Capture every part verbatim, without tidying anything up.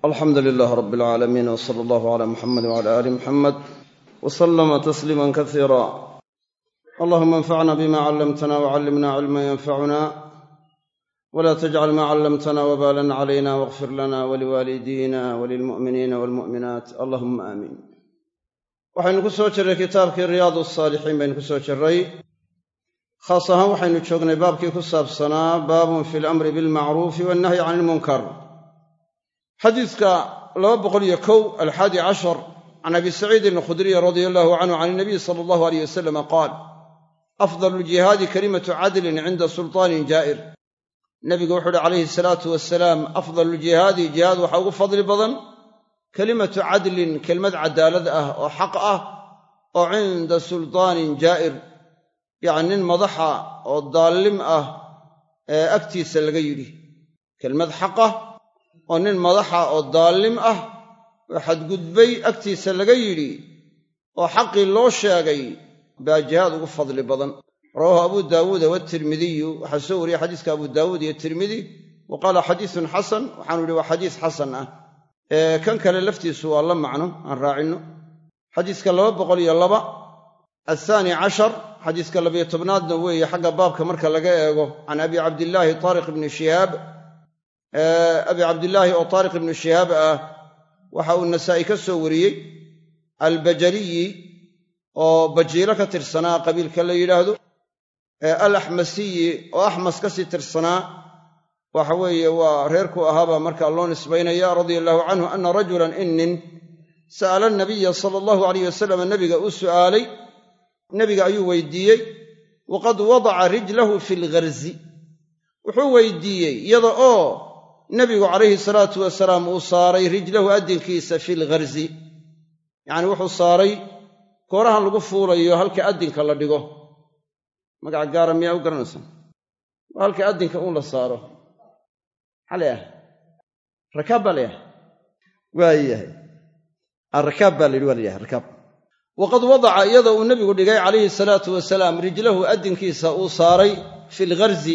alxamdu lilaah rab alcaalamiin wsala allahu calaa muxamed wcala aali muxamed wslama tasliima kasiira allahuma anfacna bima callamtana wcallimna cilma yanfacuna wla tajcal ma callamtana wbalan calayna wاغfir lana waliwaalidiina walilmu'miniina walmu'minaat allahuma aamiin waxaynu ku soo jirray kitaabkii riyaad asaalixiin baynu ku soo jirray khaas ahaan waxaynu joognay baabkii ku saabsanaa baabun fi lamri bilmacruufi wannahyi can ilmunkar xadiidka laba boqol iyo kow alxaadi cashar can abi saciidin alkhudriy radia allahu canhu can inabiy sala allahu aleyh wasalama qaal afdalu ljihaadi kalimatu cadlin cinda sulطaanin jaa'ir nebigu wuxu uhi calayhi salaatu wasalaam afdalu ljihaadi jihaad waxaa ugu fadli badan kelimatu cadlin kelmad cadaalad ah oo xaq ah oo cinda sulطaanin jaa'ir yacni nin madaxa oo daallim ah ee agtiisa laga yidhi kelmad xaq ah oo nin madaxa oo daallim ah oo xadgudbay agtiisa laga yidhi oo xaqii loo sheegay baa jihaad ugu fadli badan rawaahu abu daawuuda waatirmidiyu waxaa soo wariyey xadiiska abu daawuud iyo tirmidi wa qaala xadiisun xasan waxaanu idhi waa xadiis xasan ah ee kan kale laftiisu waa la macno aan raacinno xadiiska laba boqol iyo laba athaani cashar xadiiska labayo tobnaadna weeye xagga baabka marka laga eego can abi cabdillaahi taariq ibni shihaab abi cabdillaahi oo taariq ibnu shihaab ah waxa uu nasaa'i ka soo wariyey albajaliyi oo bajiilo ka tirsanaa qabiilka la yidhaahdo alaxmasiyi oo axmas ka sii tirsanaa waxa weeye waa reerku ahaabaa markaa loo nisbaynaya radia allahu canhu ana rajulan inin sa'ala anabiya sala allahu alayh wasalam nebiga uu su'aalay nebiga ayuu weydiiyey waqad wadaca rijlahu fi lgharzi wuxuu weydiiyey iyada oo nebigu calayhi salaatu wasalaam uu saaray rijlahu addinkiisa fi lgharzi yacni wuxuu saaray koorahan lagu fuulayo halka addinka la dhigo magaca gaara miyaa u garanaysa waa halka addinka uun la saaro maxaa leeyahay rakaab baa layahay waayahay arakaab baa la yidhi waa layahay rakaab waqad wadaca iyadoo uu nebigu dhigay calayhi salaatu wasalaam rijlahu addinkiisa uu saaray fi lgharzi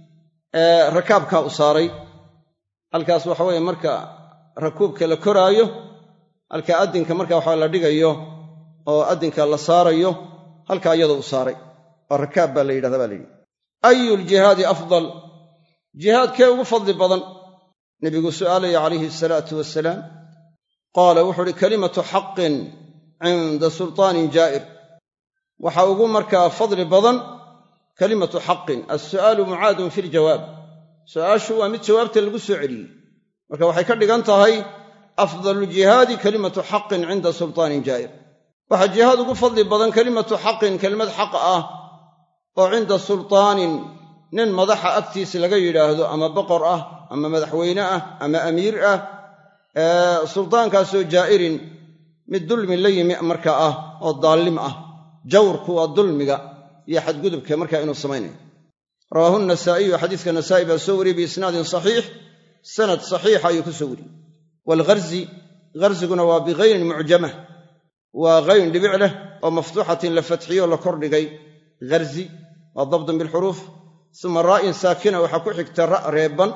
ee rakaabkaa u saaray halkaas waxa weeye marka rakuubka la koraayo halka addinka marka waxa la dhigayo oo addinka la saarayo halkaa iyadoo u saaray oo rakaab baa la yidhahda baa la yidhi ayu ljihaadi afdal jihaadkee ugu fadli badan nebigu su'aalaya calayhi asalaatu wasalaam qaala wuxuu uhi kalimatu xaqin cinda sulطaanin jaa'ir waxaa ugu markaa fadli badan kalimatu xaqin alsu'aalu mucaadun fi ljawaab su'aashu waa mid jawaabta lagu soo celiyey marka waxay ka dhigan tahay afdalu jihaadi kalimatu xaqin cinda sulطaanin jaa'ir waxaa jihaad ugu fadli badan kalimatu xaqin kelimad xaq ah oo cinda sulطaanin nin madaxa agtiisa laga yidhaahdo ama boqor ah ama madaxweyne ah ama amiir ah suldaankaasoo jaa'irin mid dulmi la yimi marka ah oo daallim ah jawrku waa dulmiga iyo xadgudubka markaa inuu samaynayo rawaahu nasaa'iyu xadiiska nasaa'i baa soo wariyey biisnaadin saxiix sanad saxiixa ayuu ku soo wariyey waalgharzi gharziguna waa bikayrin mucjamah waa kayn dhibic leh oo maftuuxatin la fatxiyo la kordhigay gharzi waa dabdun bilxuruuf uma raa'in saakina waxaa ku xigta ra' reeban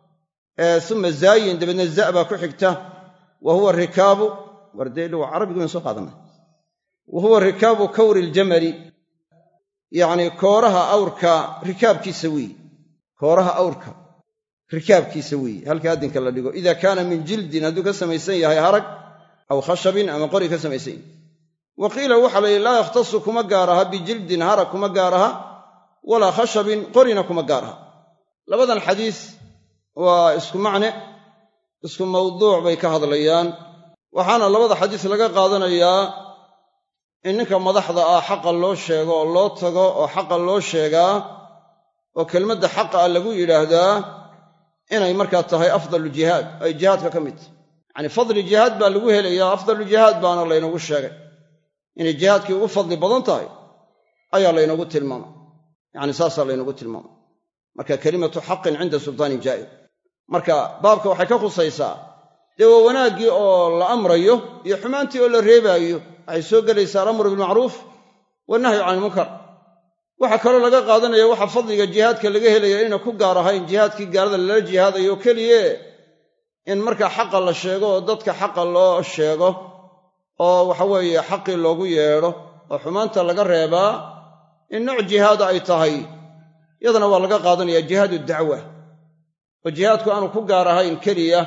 uma zaayin dabeedna za' baa ku xigta wa huwa rikaabu wardeedh waa carabigu wayn soo qaadanay wa huwa rikaabu kawri iljamali yacnii kooraha awrka rikaabkiisa weeye kooraha awrka rikaabkiisa weeye halka addinka la dhigo ida kaana min jildin hadduu ka samaysan yahay harag aw khashabin ama qori ka samaysan yahay wa qiila waxaa la yidhi laa yakhtasu kuma gaar aha bijildin harag kuma gaar aha walaa khashabin qorina kuma gaar aha labadan xadiis waa isku macne isku mawduuc bay ka hadlayaan waxaana labada xadiis laga qaadanayaa in ninka madaxda ah xaqa loo sheego oo loo tago oo xaqa loo sheegaa oo kelmadda xaqa ah lagu yidhaahdaa inay markaa tahay afdalu jihaad ay jihaadka ka mid tahay yacni fadli jihaad baa lagu helayaa afdalu jihaad baana laynagu sheegay inay jihaadkii ugu fadli badan tahay ayaa laynagu tilmaamay yacni saasaa laynagu tilmaamay marka kelimatu xaqin cinda sulطaanin jaa'ir marka baabka waxay ka khusaysaa dee waa wanaaggii oo la amrayo iyo xumaantii oo la reebaayo waxay soo gelaysaa alamru bilmacruuf wannahyu can ilmunkar waxaa kaloo laga qaadanaya waxa fadliga jihaadka laga helaya inayna ku gaar ahayn jihaadkii gaalada lala jihaadayo keliye in markaa xaqa la sheego oo dadka xaqa loo sheego oo waxa weeye xaqii loogu yeedho oo xumaanta laga reebaa in nooc jihaada ay tahay iyadana waa laga qaadanayaa jihaadu dacwa oo jihaadku aanu ku gaar ahayn keliya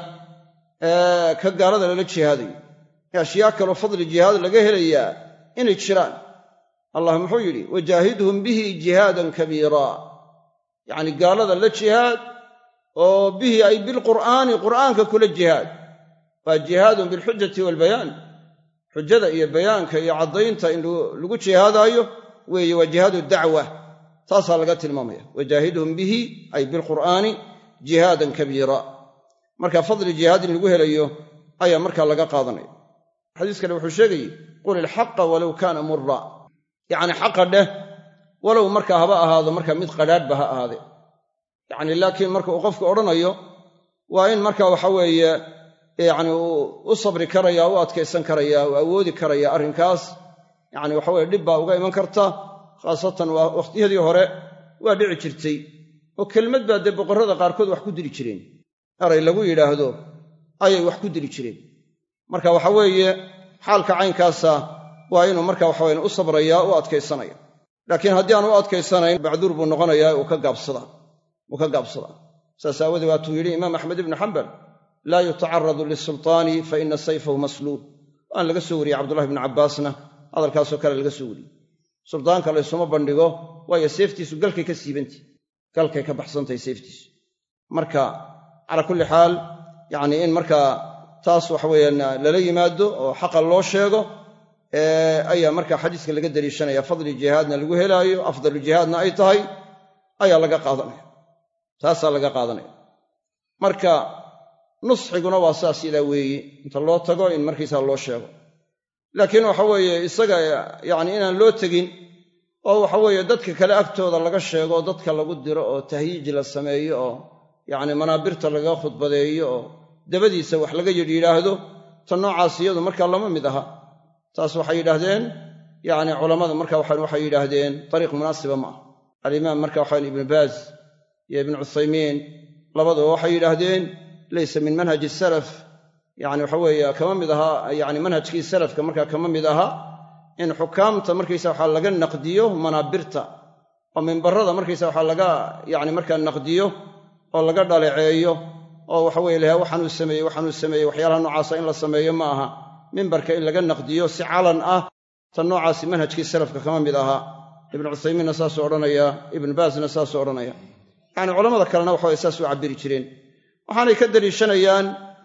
ee ka gaalada lala jihaadayo ashyaa kaloo fadli jihaad laga helayaa inay jiraan. allah muxuu yidhi wajaahidhum bihi jihaadan kabiira, yacni gaalada la jihaad oo bihi ay bilqur'aani qur'aanka kula jihaad. waa jihaadun bilxujati waalbayaan, xujada iyo bayaanka iyo caddaynta in lagu jihaadaayo weeye waa jihaadu dacwa, taasaa laga tilmaamaya. wajaahidhum bihi ay bilqur'aani jihaadan kabiira, marka fadli jihaad in lagu helayo ayaa markaa laga qaadanaya. xadiis kale wuxuu sheegayey qul ilxaqa walow kaana murra, yacni xaqa dheh walow markaa haba ahaado markaa mid qadhaadhba ha ahaade. yacni laakiin marka uu qofku odhanayo waa in marka waxa weeye yacni uu u sabri karaya, u adkaysan karaya, u awoodi karaya arrinkaas. yacni waxa weye dhib baa uga iman karta, khaasatan waa wakhtiyadii hore waa dhici jirtay oo kelmad baa dee boqorrada qaarkood wax ku diri jireen, eray lagu yidhaahdo ayay wax ku diri jireen. marka waxa weeye xaalka caynkaasa waa inuu marka waxaweyn u sabrayaa, u adkaysanaya. laakiin haddii aan u adkaysanayn macduur buu noqonayaa, uu ka gaabsadaa uu ka gaabsadaa saas aawadee waatuu yidhi imaam axmed ibnu xambal laa yutacaradu lisultaani fa ina sayfahu masluul. waan laga soo wariyey cabdullahi ibnu cabbaasna hadalkaasoo kale laga soo wariyey. suldaanka laysuma bandhigo, waayo seeftiisu galkay ka siibantahy, galkay ka baxsantahay seeftiisu. marka calaa kulli xaal yacni in markaa taas waxa weeyaan lala yimaado oo xaqa loo sheego ayaa markaa xadiiska laga daliishanaya. fadli jihaadna lagu helaayo, afdalu jihaadna ay tahay ayaa laga qaadanaya, taasaa laga qaadanaya. marka nusxiguna waa saas idaa weeye, inta loo tago in markiisaa loo sheego. laakiin waxa weeye isaga yacni inaan loo tegin oo waxa weeye dadka kale agtooda laga sheego oo dadka lagu diro oo tahyiij la sameeyo oo yacni manaabirta laga khudbadeeyo oo dabadiisa wax laga yidhi yidhaahdo, ta noocaas iyadu markaa lama mid aha. taas waxay yidhaahdeen yacni culammada marka waxay yidhaahdeen dariiq munaasiba ma aha. alimaam marka waxaan ibnu baaz iyo ibnu cuthaymiin labaduba waxay yidhaahdeen laysa min manhaji salaf, yacni waxa weeye kama mid ahaa, yacni manhajkii salafka markaa kama mid aha in xukaamta markaysa waxaa laga naqdiyo manaabirta oo mimbarada markaysa waxaa laga yacni markaa naqdiyo oo laga dhaleeceeyo oo waxa weye laha waxaanuu sameeyey waxaanuu sameeyey waxyaalaha noocaasa in la sameeyo ma aha. mimbarka in laga naqdiyo si calan ah, ta noocaasi manhajkii salafka kama mid ahaa. ibnu cuthaymiinna saasuu odhanaya, ibnu baasna saasuu odhanaya. yacni culammada kalena waxaway saas u cabbiri jireen. waxaanay ka daliishanayaan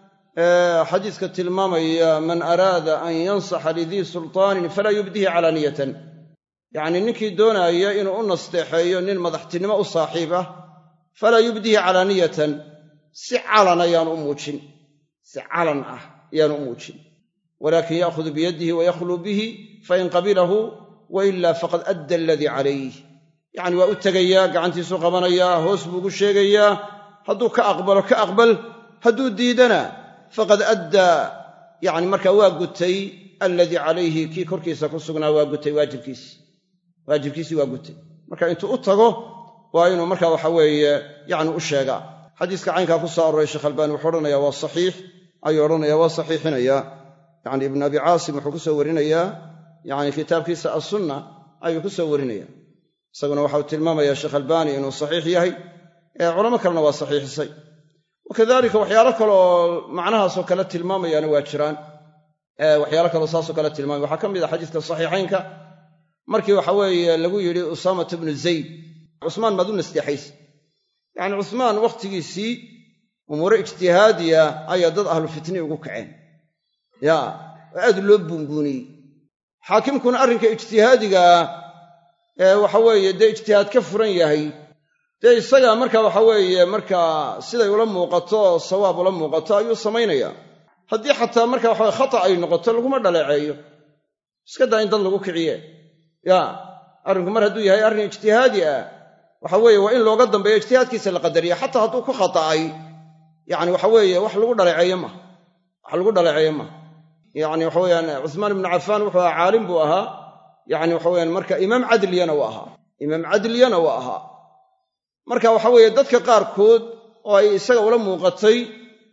xadiiska tilmaamaya man araada an yansaxa lidii sultaanin falaa yubdihi calaaniyatan, yacni ninkii doonaaya inuu u nasteexeeyo nin madaxtinimo u saaxiib ah falaa yubdihi calaaniyatan, si calan ayaanu u muujin, si calan ah ayaanu u muujin. walaakin ya'khudu biyadihi wayakhluu bihi fain qabilahu wailaa faqad adda aladii calayh. yacni waa u tegayaa, gacantiisuu qabanayaa, hoos buu ugu sheegayaa. hadduu ka aqbalo ka aqbal, hadduu diidana faqad addaa, yacni markaa waa gutay alladii calayhi, kii korkiisa ku sugnaa waa gutay waajibkiisii waajibkiisii waa gutay. marka intuu u tago waa inuu markaa waxa weeye yacni u sheegaa. xadiiska caynkaa ku soo aroray sheekh albaani wuxuu odhanayaa waa saxiix, ayuu odhanayaa waa saxiixinayaa. yacni ibnu abi caasim wuxuu ku soo warinayaa yacni kitaabkiisa assunna ayuu ku soo warinayaa. isaguna waxau tilmaamayaa sheekh albaani inuu saxiix yahay, ee culamo kalena waa saxiixisay. wakadalika waxyaalo kale oo macnahaasoo kale tilmaamayaana waa jiraan, waxyaalo kaleo saasoo kale tilmaamaya. waxaa ka mid ah xadiiska saxiixaynka markii waxa weeye lagu yidhi usaamata bnu zayd, cusmaan maad u nasteexaysa. yacni cusmaan wakhtigiisii umuure ijtihaadiya ayaa dad ahlu fitni ugu kaceen, ya oo aad loo buunbuuniyey. xaakimkuna arrinka ijtihaadigaa ee waxa weeye dee ijtihaad ka furan yahay, dee isaga marka waxa weeye markaa siday ula muuqato oo sawaab ula muuqato ayuu samaynayaa. haddii xataa marka waxa weye khata ay noqoto laguma dhaleeceeyo, iska daa in dad lagu kiciye. ya arrinku mar hadduu yahay arrin ijtihaadi ah, waxa weeye waa in looga dambeeyo ijtihaadkiisa la qadariya, xataa hadduu ku khata'ay yacni waxa weeye wax lagu dhaleeceeyo maha wax lagu dhaleeceeyo maha. yacni waxa weyaan cuhmaan ibnu cafaan wuxuu ahaa caalim buu ahaa, yacni waxa weyaan marka imaam cadliyana waa ahaa imaam cadliyana waa ahaa. marka waxa weeye dadka qaarkood oo ay isaga ula muuqatay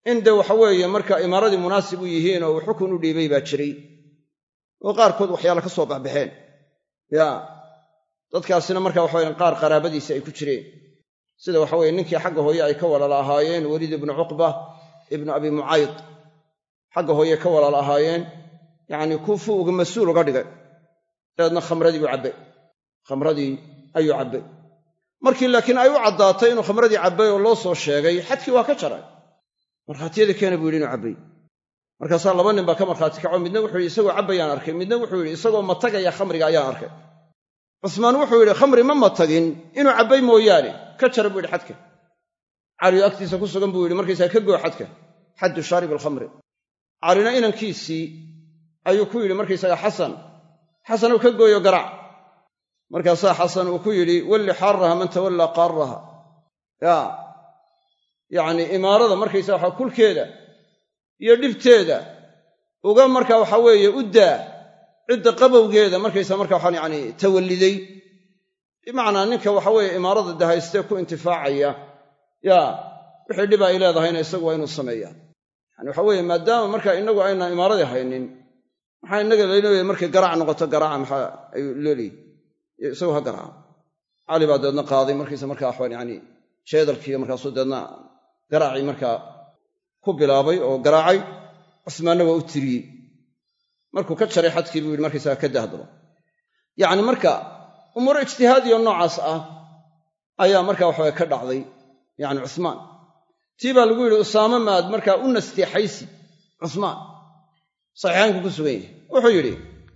in de waxa weeye marka imaaradii munaasib u yihiin oo uu xukun u dhiibay baa jiray oo qaarkood waxyaala ka soo baxbaxeen ya dadkaasina marka waxa weeye qaar qaraabadiisa ay ku jireen sida waxa weeye ninkii xagga hooye ay ka walaal ahaayeen Waliid ibn Uqba ibn Abi Mu'ayd xagga hooye ka walaal ahaayeen yaani kufu uga mas'uul uga dhigay dadna khamradii buu cabay khamradii ayuu cabay markii laakiin ay u cadaatay inuu khamradii cabay oo loo soo sheegay xadkii waa ka jaray markhaatiyada keena buu yidhi inuu cabay markaasaa laba nin baa ka markhaati kaco midna wuxuu yidhi isagoo cabbayaan arkay midna wuxuu yidhi isagoo matagaya khamriga ayaan arkay cusmaan wuxuu yidhi khamri ma matagin inuu cabbay mooyaane ka jara buu yidhi xadka caliyo agtiisa ku sugan buu yidhi markaysaa ka goo xadka xaddu shaarib alkhamri calina inankiisii ayuu ku yidhi markaysaga xasan xasanow ka gooyo garaac markaasaa xasan uu ku yidhi walli xaaraha man tawallaa qaaraha yaa yacni imaarada markaysaa waxa kulkeeda iyo dhibteeda uga marka waxa weeye u daa cidda qabowgeeda markaysaa marka waxaan yacni tawalliday bimacnaa ninka waxa weeye imaarada dahaystee ku intifaacaya yaa wixii dhib ay leedahayna isagu waa inuu sameeyaa yani waxa weeye maadaama marka innagu aynaan imaaradii haynin maxaa innaga laynooya markay garaac noqoto garaaca maxaa ayuu leeliyi isagu ha garaaca cali baa deedna qaaday markiisa markaa waxaan yacni jeedalkiiyo markaasuu deedna garaacii markaa ku bilaabay oo garaacay cusmaanna waa u tiriyey markuu ka jaray xadkii buu yidhi markaysaga ka dahdaba yacni marka umuuro ijtihaadiyo noocaas ah ayaa markaa waxaway ka dhacday yacni cusmaan tii baa lagu yidhi usaame maad markaa u nasteexaysi cusmaan saxiixaynku ku sugan yahay wuxuu yidhi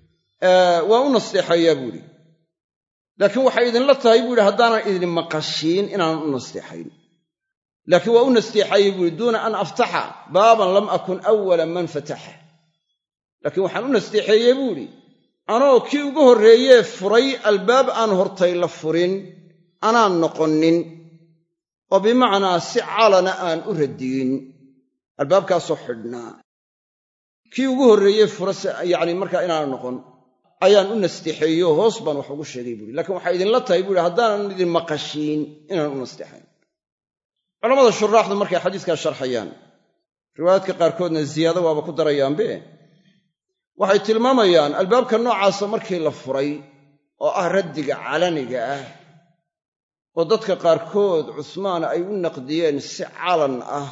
waa u nasteexayaa buu yidhi laakiin waxay idinla tahay buu yidhi haddaanan idin maqashiin inaanan u nasteexayn laakiin waa u nasteexayey buu yidhi duuna an aftaxa baaban lam akun awala man fataxa laakiin waxaan u nasteexeeyey buu yidhi anoo kii ugu horreeyee furay albaab aan hortay la furin anaan noqonin oo bimacnaa si calana aan u radiyin albaabkaasoo xidhnaa kii ugu horreeyee fura yacni markaa inaan noqon ayaan u nasteexeeyo hoos baan wax ugu sheegay buuhi lakiin waxay idinla tahay buuhi haddaanan idin maqashiin inaan u nasteexayn culamada shuraaxdu markay xadiiskaa sharxayaan riwaayaadka qaarkoodna ziyaado waaba ku darayaanbe waxay tilmaamayaan albaabka noocaasa markii la furay oo ah raddiga calaniga ah oo dadka qaarkood cusmaan ay u naqdiyeen si calan ah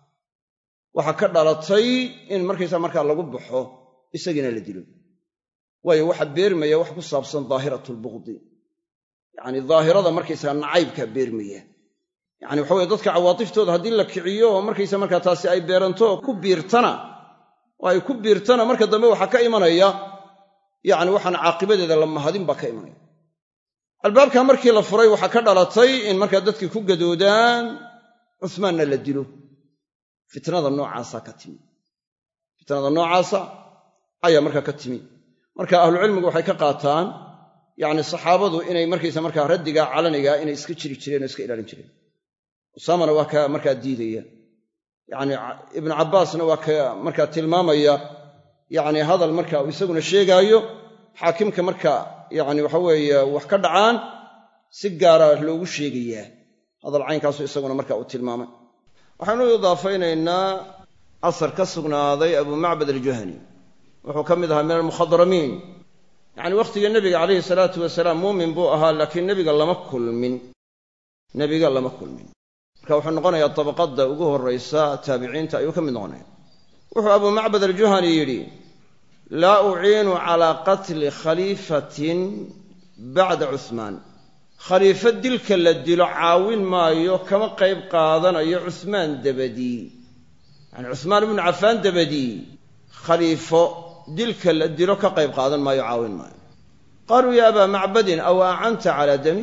waxaa ka dhalatay in markaysaa markaa lagu baxo isagiina la dilo waayo waxa beermaya wax ku saabsan daahiratlbuqdi yacni daahirada markaysaga nacaybkaa beermaya yacni waxa weye dadka cawaatiftooda haddii la kiciyo oo markaysa markaa taasi ay beeranto oo ku biirtana oo ay ku biirtana marka dambe waxaa ka imanaya yacni waxaan caaqibadeeda la mahadin baa ka imanaya albaabkaa markii la furay waxaa ka dhalatay in markaa dadkii ku gadoodaan cusmaanna la dilo fitnada noocaasaa ka timi fitnada noocaasa ayaa markaa ka timi marka ahlucilmigu waxay ka qaataan yacni saxaabadu inay markaysa markaa raddigaa calanigaa inay iska jiri jireen oo iska ilaalin jireen usaamana waa ka markaa diidaya yacni ibnu cabbaasna waa ka markaa tilmaamaya yacni hadal marka uu isaguna sheegaayo xaakimka marka yacni waxa weeye wax ka dhacaan si gaara loogu sheegayaa hadal caynkaasu isaguna marka uu tilmaamay waxaanu idaafaynaynaa asar ka sugnaaday abuu macbad aljuhani wuxuu ka mid ahaa min almukhadramiin yacni wakhtiga nebiga calayhi salaatu wasalaam muumin buu ahaa laakiin nebiga lama kulmin nebiga lama kulmin marka wuxuu noqonayaa tabaqadda ugu horraysa taabiciinta ayuu ka mid noqonaya wuxuu abuu macbad aljuhani yidhi laa uciinu calaa qatli khaliifatin bacda cusmaan khaliifo dilka la dilo caawin maayo kama qayb qaadanayo cusmaan dabadii yacni cusmaan ibnu cafaan dabadii khaliifo dilka la dilo ka qayb qaadan maayo caawin maayo qaaluu ya abaa macbadin aw acanta calaa dami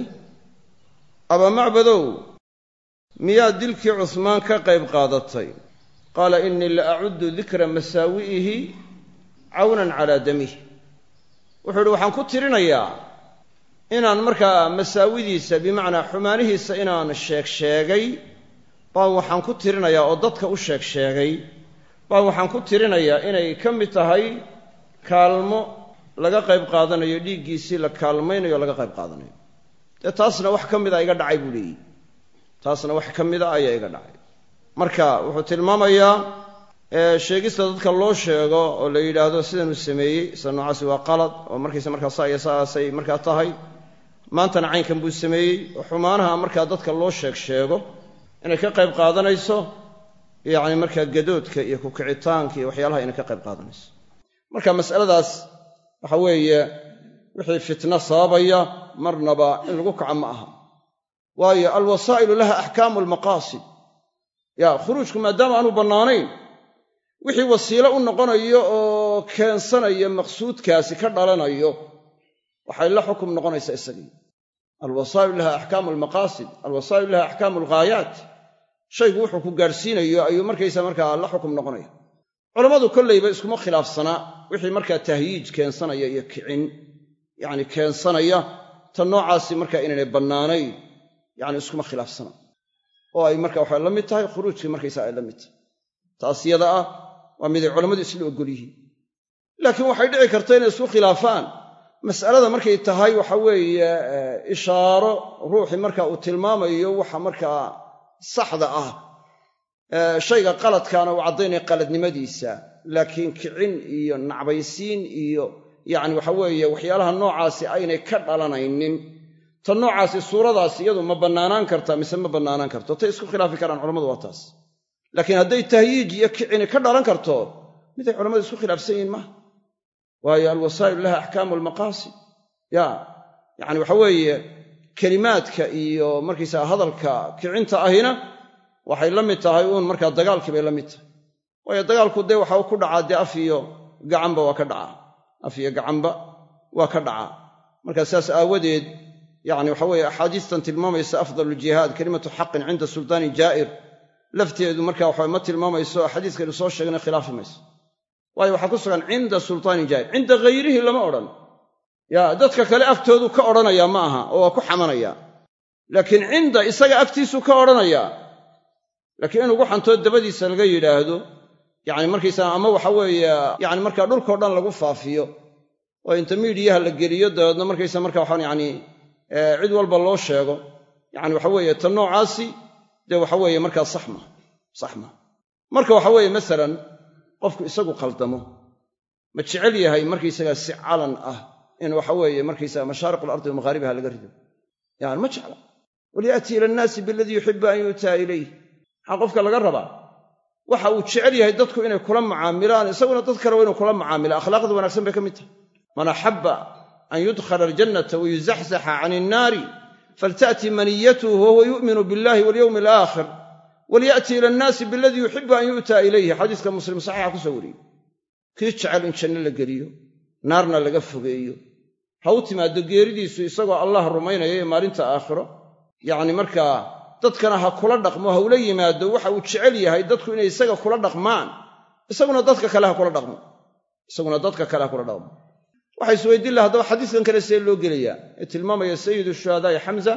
abaa macbadow miyaad dilkii cusmaan ka qayb qaadatay qaala innii la acuddu dikra masaawi'ihi cawnan calaa damih wuxuu idhi waxaan ku tirinayaa inaan markaa masaawidiisa bimacnaa xumaanihiisa inaan sheeg sheegay baan waxaan ku tirinayaa oo dadka u sheeg sheegay baan waxaan ku tirinayaa inay ka mid tahay kaalmo laga qayb qaadanayo dhiiggiisii la kaalmaynayo laga qayb qaadanayo dee taasna wax ka mida iga dhacay buu leeyihi taasna wax ka mida ayaa iga dhacay marka wuxuu tilmaamayaa sheegista dadka loo sheego oo la yidhaahdo sidanuu sameeyey sida noocaasi waa qalad oo markaysa markaa saa iyo saasay markaa tahay maantana caynkan buu sameeyey oo xumaanaha markaa dadka loo sheeg sheego inay ka qayb qaadanayso yacni markaa gadoodka iyo kukicitaanka iyo waxyaalaha inay ka qayb qaadanayso marka mas'aladaas waxa weeye wixii fitna sababaya marnaba in lagu kaco ma aha waayo alwasaa'ilu laha axkaamu almaqaasid yaa khuruujku maadaama aanu bannaanayn wixii wasiilo u noqonayo oo keensanaya maqsuudkaasi ka dhalanayo waxay la xukum noqonaysaa isagii alwasaa'ilu laha axkaamu almaqaasid alwasaa'ilu laha axkaamu alghaayaat shaygu wuxuu ku gaadhsiinayo ayuu markaysa markaa la xukum noqonaya culammadu kollayba iskuma khilaafsanaa wixii markaa tahyiij keensanaya iyo kicin yacni keensanaya ta noocaasi markaa inaynay bannaanayn yacni iskuma khilaafsana oo ay marka waxay la mid tahay khuruujkii markaysaa ay la mid tahay taas yada ah waa miday culammadu isla ogol yihiin laakiin waxay dhici karta inay isku khilaafaan mas'alada markay tahay waxa weeye ishaaro ruuxii marka uu tilmaamayo waxa markaa saxda ah shayga qaladkaana uu caddaynaya qaladnimadiisa laakiin kicin iyo nacbaysiin iyo yacni waxa weeye waxyaalaha noocaasi aynay ka dhalanaynin ta noocaasi suuradaasi iyadu ma bannaanaan kartaa mise ma bannaanaan karto tay isku khilaafi karaan culammadu waa taas laakiin hadday tahyiij iyo kicini ka dhalan karto miday culammadu isku khilaafsan yihiin maaha waayo alwasaa'ilu laha axkaamu almaqaasid ya yacni waxa weeye kelimaadka iyo markaysaga hadalka kicinta ahina waxay la mid tahay uun markaa dagaalkii bay la mid tahay waayo dagaalku dee waxa uu ku dhacaa dee af iyo gacanba waa ka dhacaa af iyo gacanba waa ka dhacaa markaa saas aawadeed yacni waxa weeye axaadiistan tilmaamaysa afdalu jihaad kelimatu xaqin cinda sultaani jaa'ir lafteedu markaa waxa ma tilmaamayso xadiiskaynu soo sheegnay khilaafi mayso waayo waxaa ku sugan cinda sultaani jaa'ir cinda hayrihi lama odhan yaa dadka kale agtoodu ka odhanayaa ma aha oo waa ku xamanayaa laakiin cinda isaga agtiisuu ka odhanayaa laakiin in ugu xantoo dabadiisa laga yidhaahdo yacni markaysaa ama waxa weeye yacni markaa dhulkao dhan lagu faafiyo oo inta miidiyaha la geliyo dabeedna markaysa marka waxaan yacni cid walba loo sheego yacni waxa weeye ta noocaasi dee waxa weeye markaa sax ma sax ma marka waxa weeye masalan qofku isagu qaldamo ma jecel yahay markaysagaa si calan ah in waxa weeye markaysaga mashaariq alardi wa maghaaribiha laga rido yani ma jecla waliya'ti ila annaasi biladii yuxibu an yu'taa ilayh maxaa qofka laga rabaa waxa uu jecel yahay dadku inay kula macaamilaan isaguna dad kale waa inuu kula macaamila akhlaaqda wanaagsan bay ka mid tahay man axabba an yudkhala aljannata wa yuzaxzaxa can innaari falta'ti maniyatuhu wahuwa yu'minu billahi walyowmi alaakhir waliya'ti ila annaasi biladii yuxibu an yu'taa ilayhi xadiiska muslim saxiixa ku soo wariyey kii jecel in janno la geliyo naarna laga fogeeyo ha u timaaddo geeridiisu isagoo allah rumaynaya ee maalinta aakhiro yacni markaa dadkana ha kula dhaqmo ha ula yimaado waxa uu jecel yahay dadku inay isaga kula dhaqmaan isaguna dadka kale ha kula dhaqmo isaguna dadka kale ha kula dhaqmo waxay isweydiin laha haddaba xadiiskan kale see loo gelayaa ee tilmaamaya sayidu shuhadaa'i xamza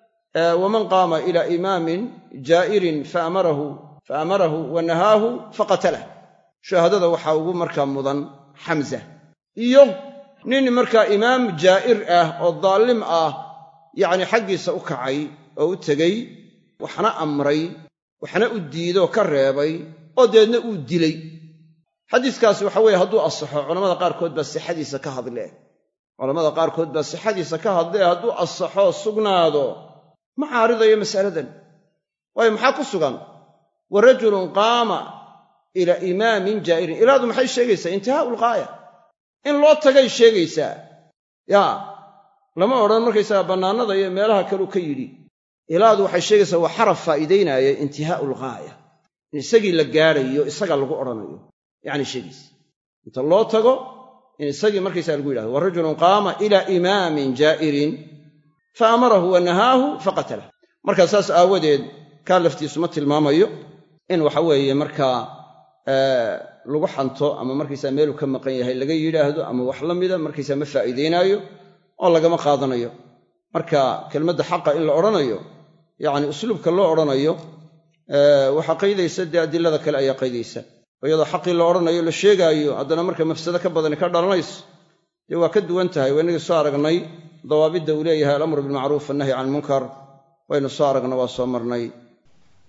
waman qaama ilaa imaamin jaa'irin faamarahu faamarahu wa nahaahu faqatalah shuhadada waxaa ugu markaa mudan xamza iyo nin markaa imaam jaa'ir ah oo daalim ah yacni xaggiisa u kacay oo u tegey waxna amray waxna u diidoo ka reebay oo deedna uu dilay xadiiskaasi waxa weeye hadduu asaxo culamada qaarkood baa sixadiisa ka hadlee culamada qaarkood baa sixadiisa ka hadlee hadduu asaxo sugnaado ma caaridayo mas'aladan waayo maxaa ku sugan wa rajulun qaama ilaa imaamin jaa'irin ilaadu maxay sheegaysaa intihaa'u lghaaya in loo tagay sheegaysaa yaa lama odhan markaysaga bannaanada iyo meelaha kaleu ka yidhi ilaadu waxay sheegaysaa waa xaraf faa'iidaynaya intihaa'u lghaaya in isagii la gaadhayo isaga lagu odhanayo yacni sheegaysa inta loo tago in isagii markaysaa lagu yidhahdo wa rajulun qaama ilaa imaamin jaa'irin fa amarahu wa nahaahu faqatalah markaa saas aawadeed kaa laftiisu ma tilmaamayo in waxa weeye markaa lagu xanto ama markaysaa meeluu ka maqan yahay laga yidhaahdo ama wax la mida markaysaa ma faa'iidaynaayo oo lagama qaadanayo marka kelmadda xaqa in la odhanayo yacni usluubka loo odhanayo waxaa qaydaysa dee adilada kale ayaa qaydaysa oo iyadoo xaqii la odhanayo la sheegaayo haddana marka mafsado ka badani ka dhalanayso dee waa ka duwan tahay waa inagii soo aragnay dawaabidda uu leeyahay alamru bilmacruuf annahyi can ilmunkar waynu soo aragna waa soo marnay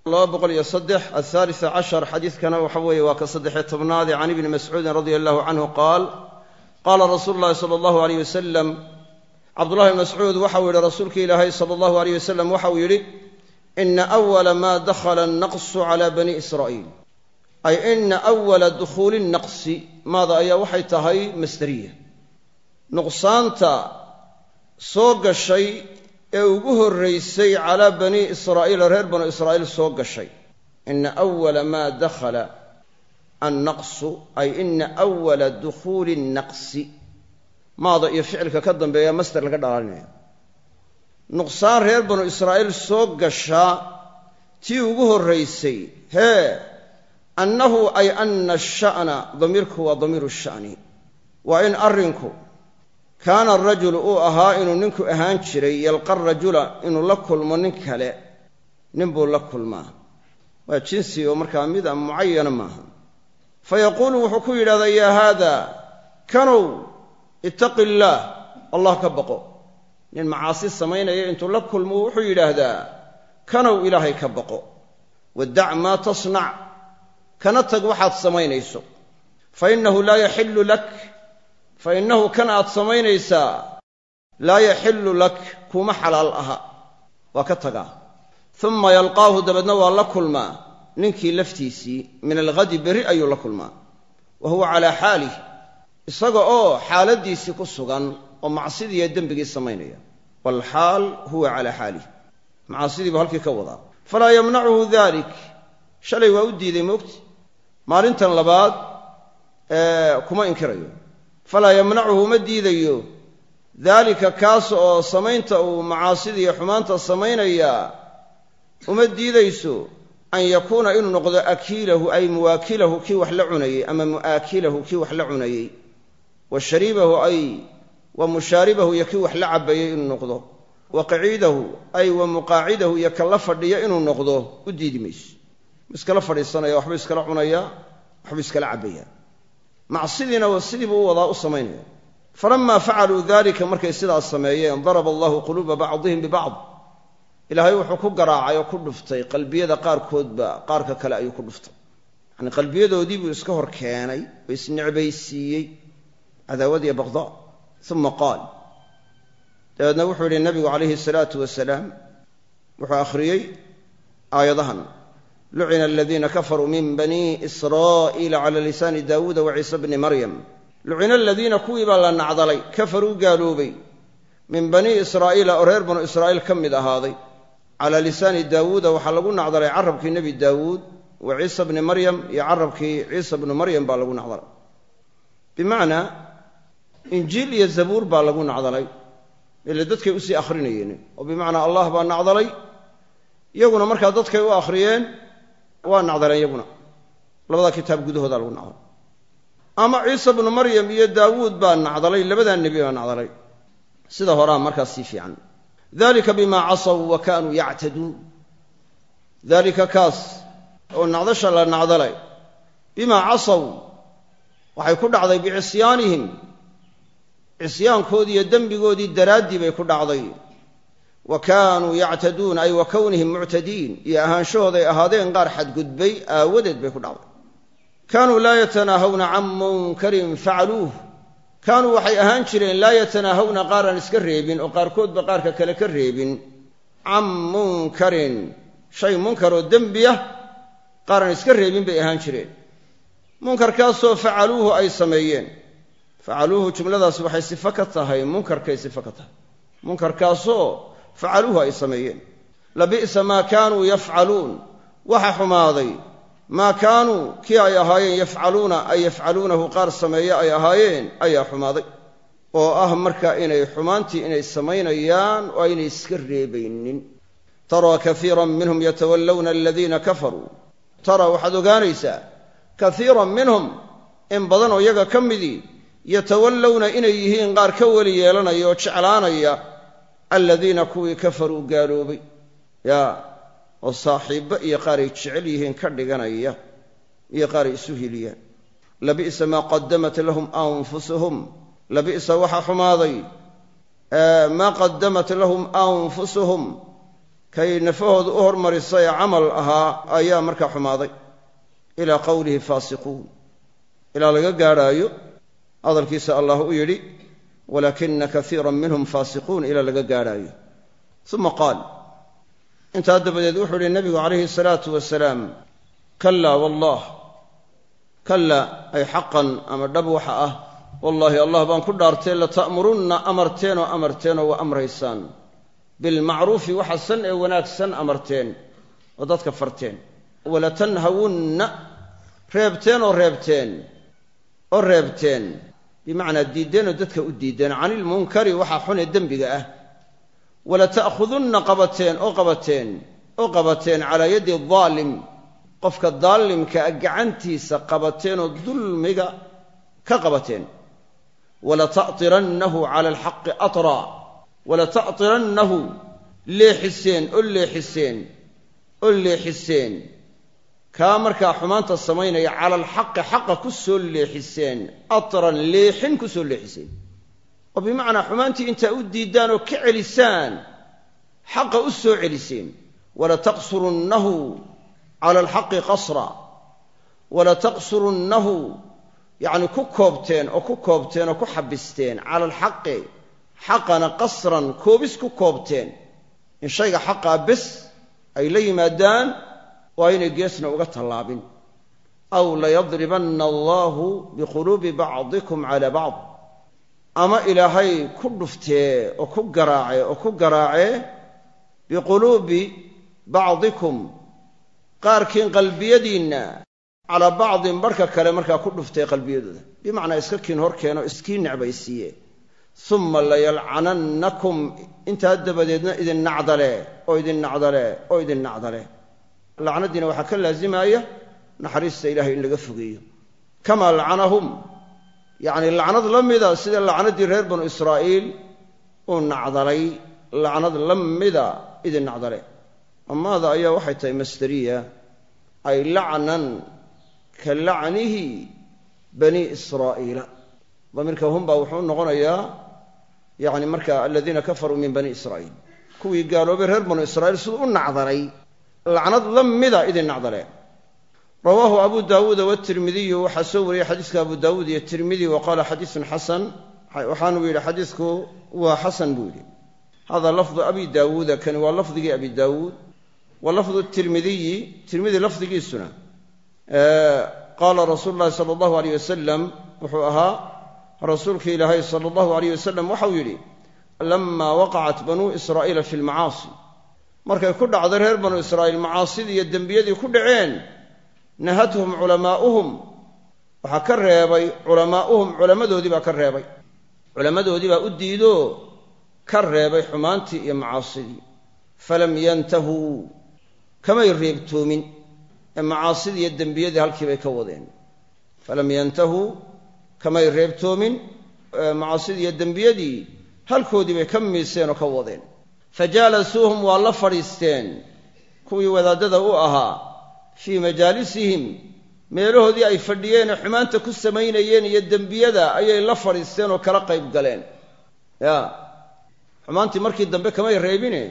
laba boqol iyo saddex athalitha cashar xadiidkana waxa weeye waa ka saddexiyo tobnaad can ibni mascuudin radia allahu canhu qaal qaala rasuulu llahi sala allahu alayh wasalam cabdullahi bn mascuud waxau yidhi rasuulka ilaahay sala allahu alayh wasalam waxau yidhi ina awala maa dakhala annaqsu cala bani israa'iil ay ina awala dukhuuli nnaqsi maada ayaa waxay tahay masderiya nuqsaanta soo gashay ee ugu horraysay calaa bani israa'iila reer banu israa'iil soo gashay ina awala maa dakhala annaqsu ay ina awala dukhuuli nnaqsi maada iyo ficilka ka dambeeya masder laga dhalaalinaya nuqsaan reer banu israa'iil soo gashaa tii ugu horraysay hee annahu ay ana asha'na damiirku waa damiiru sha'ni waa in arrinku kaana arajulu uu ahaa inuu ninku ahaan jiray yalqa rajula inuu la kulmo nin kale nin buu la kulmaa waa jinsi oo markaa mida mucayana maaha fa yaquulu wuxuu ku yidhahdaa yaa haadaa kanow ittaqi illaah allah ka baqo nin macaasi samaynaya intuu la kulmo wuxuu yidhaahdaa kanow ilaahay ka baqo wadac maa tasnac kana tag waxaad samaynayso fa innahu laa yaxillu lak fa innahu kan aad samaynaysaa laa yaxillu lak kuma xalaal aha waa ka tagaa uma yalqaahu dabeedna waa la kulmaa ninkii laftiisii min alghadi berri ayuu la kulmaa wa huwa calaa xaalih isaga oo xaaladdiisii ku sugan oo macsidiiyo dembigii samaynaya walxaal huwa calaa xaalih macaasidii buu halkii ka wadaa falaa yamnacuhu dalik shalay waa u diiday moogti maalintan labaad kuma inkirayo falaa yamnacuhu ma diidayo daalika kaas oo samaynta uu macaasidiiyo xumaanta samaynayaa uma diidayso an yakuuna inuu noqdo akiilahu ay muwaakilahu kii wax la cunayey ama mu'aakilahu kii wax la cunayey wa shariibahu ay wa mushaaribahu iyo kii wax la cabbayey inuu noqdo wa qaciidahu ay wa muqaacidahu iyo ka la fadhiya inuu noqdo u diidi mayso iskala fadhiisanaya waxbuu iskala cunaya waxbuu iskala cabbaya macsidiina waa sidiibuu u wadaa u samaynaya falammaa facaluu daalika markay sidaas sameeyeen daraba allahu quluuba bacdihim bibacd ilaahay wuxuu ku garaacay oo ku dhuftay qalbiyada qaarkoodba qaarka kale ayuu ku dhuftay yacnii qalbiyadoodii buu iska hor keenay oo isnecbaysiiyey cadaawad iyo baqdaa uma qaal dabeedna wuxuu yidhi nabigu calayhi salaatu wasalaam wuxuu akhriyey aayadahan lucina aladiina kafaruu min bani israa'iila cala lisaani daawuuda wa ciisa bni maryam lucina aladiina kuwii baa la nacdalay kafaruu gaaloobay min bani israa'iila oo reer banu israa'iil ka mid ahaaday calaa lisaani daawuuda waxaa lagu nacdalay carabkii nebi daawuud wa ciisa bni maryam iyo carabkii ciisa bnu maryam baa lagu nacdalay bimacnaa injiil iyo zabuur baa lagu nacdalay ile dadkay usii akhrinayeen oo bimacnaa allah baa nacdalay iyaguna markaa dadkay u akhriyeen waa nacdaleen iyaguna labadaa kitaab gudahooda lagu nacdalay ama ciisa bnu maryam iyo daawuud baa nacdalay labadaa nebi baa nacdalay sida horaa markaas sii fiican dalika bimaa casaw wa kaanuu yactaduun daalika kaas oo nacdasha la nacdalay bimaa casaw waxay ku dhacday bicisyaanihim cisyaankoodii iyo dembigoodii daraaddii bay ku dhacday wa kaanuu yactaduuna ay wa kownihim muctadiin iyo ahaanshahooday ahaadeen qaar xadgudbay aawadeed bay ku dhacday kaanuu laa yatanaahawna can munkarin facaluuh kaanuu waxay ahaan jireen laa yatanaahawna qaaraan iska reebin oo qaarkoodba qaarka kale ka reebin can munkarin shay munkaroo dembiya qaaraan iska reebin bay ahaan jireen munkarkaasoo facaluuhu ay sameeyeen facaluuhu jumladaasi waxay sifo ka tahay munkarkay sifo ka tahay munkarkaasoo facaluuhu ay sameeyeen labi'sa maa kaanuu yafcaluun waxa xumaaday maa kaanuu kii ay ahaayeen yafcaluuna ay yafcaluunahu qaar sameeye ay ahaayeen ayaa xumaaday oo ah marka inay xumaantii inay samaynayaan oo aynay iska reebaynin taraa kaiiran minhum yatawallawna aladiina kafaruu taraa waxaad ogaanaysaa kaiiran minhum in badan oo iyaga ka midii yatawallawna inay yihiin qaar ka weli yeelanaya oo jeclaanaya aladiina kuwii kafaruu gaaloobay yaa oo saaxiibbo iyo qaaray jecel yihiin ka dhiganaya iyo qaaray isu hiliyaan labi'sa maa qadamat lahum anfusuhum labi'sa waxa xumaaday maa qadamat lahum anfusuhum kay nafahoodu u hormarisay camal ahaa ayaa markaa xumaaday ilaa qowlihi faasiquun ilaa laga gaadhaayo hadalkiisa allah u yidhi walaakina kaiira minhum faasiquun ilaa laga gaadhaayo uma qaal intaa dabadeed wuxuu yihi nabigu calayhi salaatu wasalaam kalaa wallah kala ay xaqan ama dhab waxa ah wallaahi allah baan ku dhaartay lata'murunna amarteen oo amarteen oo waa amraysaan bilmacruufi waxa san ee wanaagsan amarteen oo dadka farteen walatanhawunna reebteen oo reebteen oo reebteen bimacnaa diiddeen oo dadka u diiddeen canilmunkari waxa xun ee dembiga ah walata'khudunna qabateen oo qabateen oo qabateen calaa yaddi daalim qofka daalimka ah gacantiisa qabateen oo dulmiga ka qabateen walata'tirannahu cala alxaqi atraa walata'tirannahu leexiseen oo leexiseen oo leexiseen kaa markaa xumaanta samaynaya cala alxaqi xaqa ku soo leexiseen atran leexin ku soo leexiseen oo bimacnaa xumaantii intaa u diiddaan oo ka celisaan xaqa u soo celiseen walataqsurunnahu cala alxaqi qasra walataqsurunnahu yacni ku koobteen oo ku koobteen oo ku xabisteen cala alxaqi xaqana qasran koobis ku koobteen in shayga xaqaa bes ay la yimaadaan waa inay geesna uga tallaabin aw layadribanna allaahu biquluubi bacdikum cala bacd ama ilaahay ku dhuftee oo ku garaace oo ku garaacee biquluubi bacdikum qaarkiin qalbiyadiinna calaa bacdin barhka kale markaa ku dhuftee qalbiyadooda bimacnaa iska kiin hor keeno iskii necbaysiiye uma layalcanannakum intaa dabadeedna idin nacdale oo idin nacdale oo idin nacdale lacnadiina waxaa ka laazimaya naxariista ilahay in laga fogeeyo kamaa lacanahum yacni lacnad la mida sida lacnaddii reer banu israa'iil uu nacdalay lacnad la mida idin nacdale amaada ayaa waxay tahay masderiya ay lacnan ka lacnihi bani israa'iila damiirka hum baa wuxuu noqonayaa yacni marka aladiina kafaruu min bani israa'iil kuwii gaaloobay reer banu israa'iil siduu u nacdalay lacnad la mida idin nacdale rawaahu abu daawuuda watirmidiyu waxaa soo wariyey xadiiska abu daawuud iyo tirmidi wa qaala xadiisun xasan waxaanuu yidhi xadiisku waa xasan buu yidhi hada lafdu abi daawuuda kani waa lafdigii abi daawuud wa lafdu tirmidiyi tirmidi lafdigiisuna qaala rasuulu llahi sala allahu alayh wasalam wuxuu ahaa rasuulkii ilaahay sala allahu alayh wasalam waxau yidhi lamaa waqacat banuu israa'iila fi lmacaasi markay ku dhacday reer banu israa'iil macaasidii iyo dembiyadii ku dhaceen nahathum culamaa'uhum waxaa ka reebay culamaa'uhum culammadoodii baa ka reebay culammadoodii baa u diidoo ka reebay xumaantii iyo macaasidii falam yantahuu kamay reebtoomin ee macaasidii iyo dembiyadii halkii bay ka wadeen falam yantahuu kamay reebtoomin macaasidii iyo dembiyadii halkoodii bay ka miiseen oo ka wadeen fajaalasuuhum waa la fadhiisteen kuwii wadaadada u ahaa fii majaalisihim meelahoodii ay fadhiyeen ee xumaanta ku samaynayeen iyo dembiyada ayay la fadhiisteen oo kala qayb galeen ya xumaantii markii dambe kamay reebine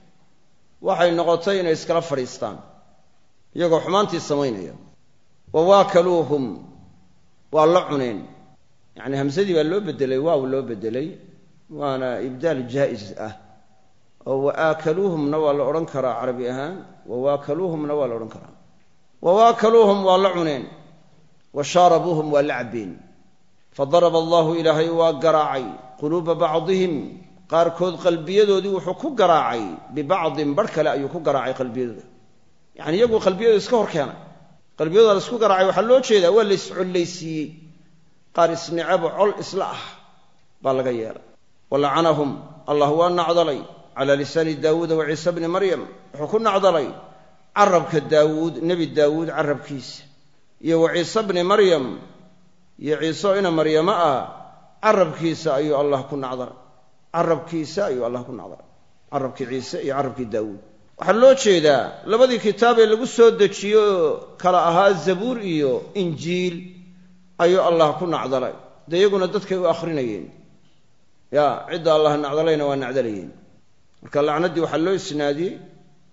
waxay noqotay inay iskala fadhiistaan iyagoo xumaantii samaynaya wa waakaluuhum waa la cuneen yacni hamsadii baa loo bedelay waaw loo bedelay waana ibdaal jaa'is ah oo waakaluuhumna waa la odhan karaa carabi ahaan wawaakaluuhumna waa la odhan karaa wawaakaluuhum waa la cuneen wa shaarabuuhum waa la cabbeen fadaraba allahu ilaahay waa garaacay quluuba bacdihim qaarkood qalbiyadoodii wuxuu ku garaacay bibacdin barh kale ayuu ku garaacay qalbiyadooda yacni iyagu qalbiyadooda iska hor keenay qalbiyadooda la isku garaacay waxaa loo jeedaa waa la iscollaysiiyey qaar isnicabo col isla ah baa laga yeelay walacanahum allah waa nacdalay calaa lisaani daawuuda wa ciise bni maryam wuxuu ku nacdalay carabka daawuud nebi daawuud carabkiisa iyo wa ciise bni maryam iyo ciise ina maryamo ah carabkiisa ayuu allah ku nacdalay carabkiisa ayuu allah ku nacdalay carabkii ciise iyo carabkii daawuud waxaa loo jeedaa labadii kitaab ee lagu soo dejiyo kala ahaa zabuur iyo injiil ayuu allah ku nacdalay dee iyaguna dadkay u akhrinayeen ya cidda allah nacdalayna waa nacdalayeen marka lacnaddii waxaa loo isnaadiyey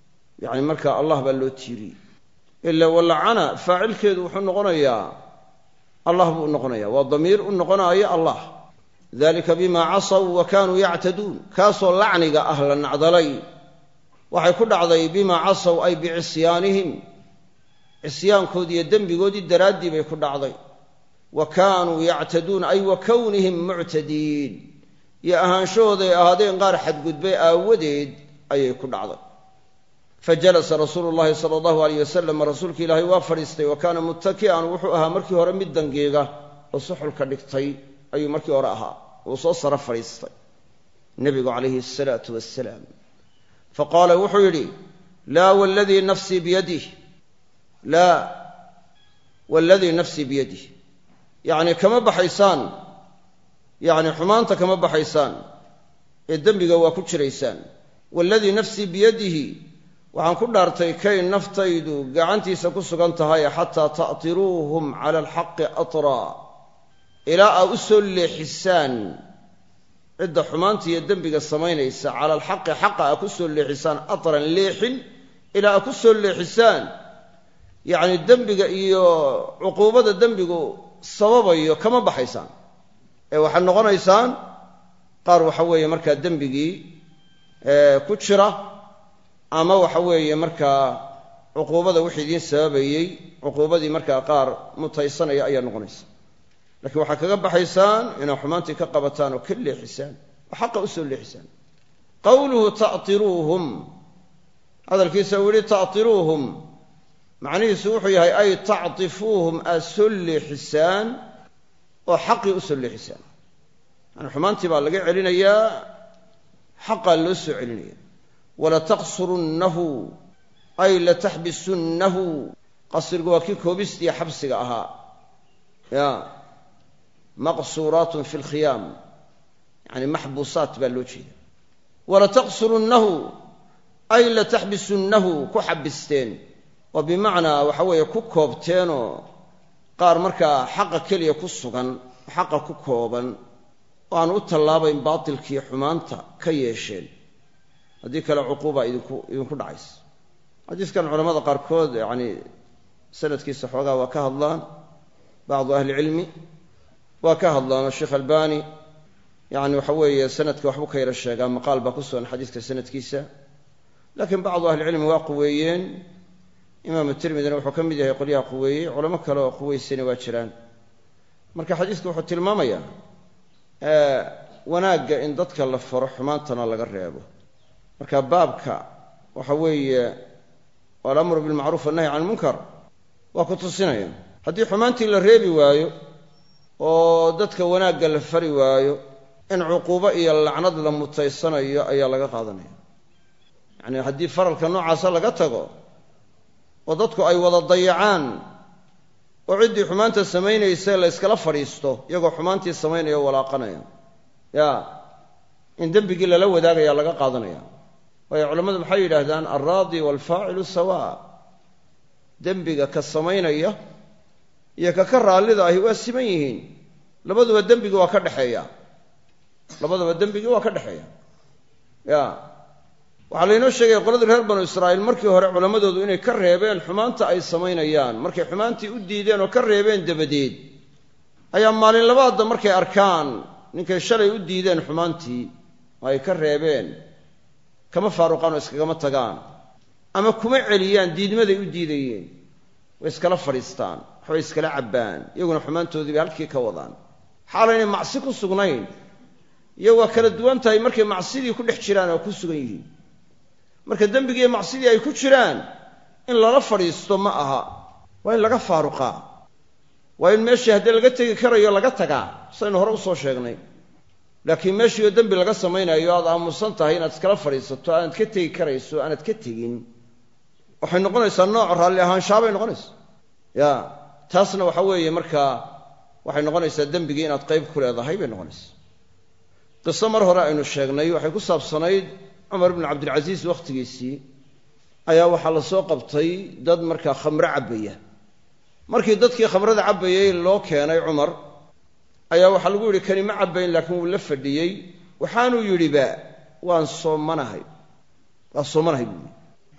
يعني مركا الله باللوتيري إلا ولعنا فاعل كيدو حنقنايا الله بنقنايا والضمير النقنايا الله ذلك بما عصوا وكانوا يعتدون كاسوا لعنق أهل النعضلي waxay ku dhacday bima casaw ay bi'isyaanihim isyaankoodii iyo dambigoodii daraadii bay ku dhacday wa kaanu ya'taduun ay wa kawnihim mu'tadiin ya ahaanshooday ahaadeen qaar xadgudbay aawadeed ayay ku dhacday fajalasa rasuulullaahi sallallahu alayhi wasallam rasuulkii ilaahay waa fariistay wa kaana muttaki'an wuxuu ahaa markii hore mid dangeega oo suxulka dhigtay ayuu markii hore ahaa oo soo sara fariistay nabigu alayhi salaatu wassalaam فقال وحيري لا والذي نفسي بيده لا والذي نفسي بيده يعني كما بحيسان يعني حمانته كما بحيسان الدنبغا waa ku jiraysaan والذي نفسي بيده waxaan ku dhaartay kay naftaydu gacantiisa ku sugan tahay hatta ta'tiruhum ala alhaq atra ila usul lihisan cidda xumaanta iyo dambiga samaynaysa cala alxaq xaqa ku soo leexisaan atran leexin ila ku soo leexisaan yaani dambiga iyo uquubada dambigu sababayo kama baxaysaan ee waxa noqonaysaan qaar waxa weeye marka dambigii ee ku jira ama waxa weeye marka uquubada wixii idin sababayay uquubadii marka qaar mutaysanaya ayaa noqonaysa لكن waxa kaga baxaysaan inaa xumaantii ka qabataan oo kale xisaan xaq u soo leexisaan qawluhu ta'tiruhum hadalkiisa wili ta'tiruhum macnihiisu wuxuu yahay ay ta'tifuhum asul lihisan oo xaq u soo leexisaan ana xumaantii baa laga celinayaa xaqa loo soo celinaya wala taqsurunnahu ay la tahbisunnahu qasrigu waa kii koobistii xabsiga ahaa ya مقصورات في الخيام يعني محبوسات بالوجه ولا تقصرنه أي لا تحبسنه كحبستين وبمعنى وحوي كوكوبتين قار مركا حق كليه كسغن حق كوكوبا وان utalaabayn baatilkii xumaanta ka yeesheen hadii kala cuquba idinku idinku dhacays hadiskan culimada qaar kood yani sanadkiisa xoogaa waa ka hadlaan baad ahli ilmi وكه الله الشيخ الباني يعني وحوي سنة وحبو كير الشيخ مقال بقصة حديث كسنة كيسة لكن بعض أهل العلم واقويين إمام الترمذي وحكم به يقول يا قوي علماء كلا قوي السنة واشران مركا حديثك وحط المامية آه وناق إن ضدك الله فرح ما أنتنا لقريبه مركا بابك وحوي والأمر بالمعروف والنهي عن المنكر وكنت السنة حديث حمانتي للريبي وايو oo dadka wanaagga la fari waayo in cuquubo iyo lacnad la mutaysanayo ayaa laga qaadanaya yani hadii faralka noocaas laga tago oo dadku ay wada dayacaan oo cidii xumaanta sameynaysa la iskala fariisto iyagoo xumaantii sameynaya walaaqanaya ya in dambigi la wadaagaya laga qaadanaya way culimadu maxay yiraahdaan ar-raadi wal faa'ilu sawa dambiga ka sameynaya iyo ka karaalida ahi waa siman yihiin labaduba dambiga waa ka dhaxeeya labaduba dambiga waa ka dhaxeeya ya waxa la inoo sheegay qolada reer banu Israa'iil markii hore culimadoodu inay ka reebeen xumaanta ay sameynayaan markay xumaantii u diideen oo ka reebeen dabadeed ayaa maalin labaad markay arkaan ninkay shalay u diideen xumaantii ay ka reebeen kama faaruqaan oo iskaga tagaan ama kuma celiyaan diidmaday u diidayeen way iskala fariistaan way iskala cabaan iyaguna xumaantoodii halkii ka wadaan xaalayna macsi ku sugnayn iyagoo kala duwan tahay markay macsidii ku dhex jiraan oo ku sugan yihiin marka dambiga iyo macsidii ay ku jiraan in lala fariisto ma aha waa in laga faaruqaa waa in meeshii haddii laga tegi karayo laga tagaa saynu hore u soo sheegnay laakiin meeshii oo dambi laga samaynayo aad aamusan tahay inaad iskala fariisato aad ka tegi karayso aad ka tegin waxay noqonaysaa nooc raalli ahaanshaha bay noqonaysaa ya taasna waxa weeye markaa waxay noqonaysaa dambigii inaad qayb ku leedahay bay noqonaysaa qiso mar hore aynu sheegnay waxay ku saabsanayd Umar ibn Abdul Aziz waqtigiisii ayaa waxaa la soo qabtay dad markaa khamro cabaya markii dadkii khamrada cabayay loo keenay Umar ayaa waxa lagu yiri kani ma cabayn laakiin uu la fadhiyay waxaanu yiri ba waan soomanahay waa soomanahay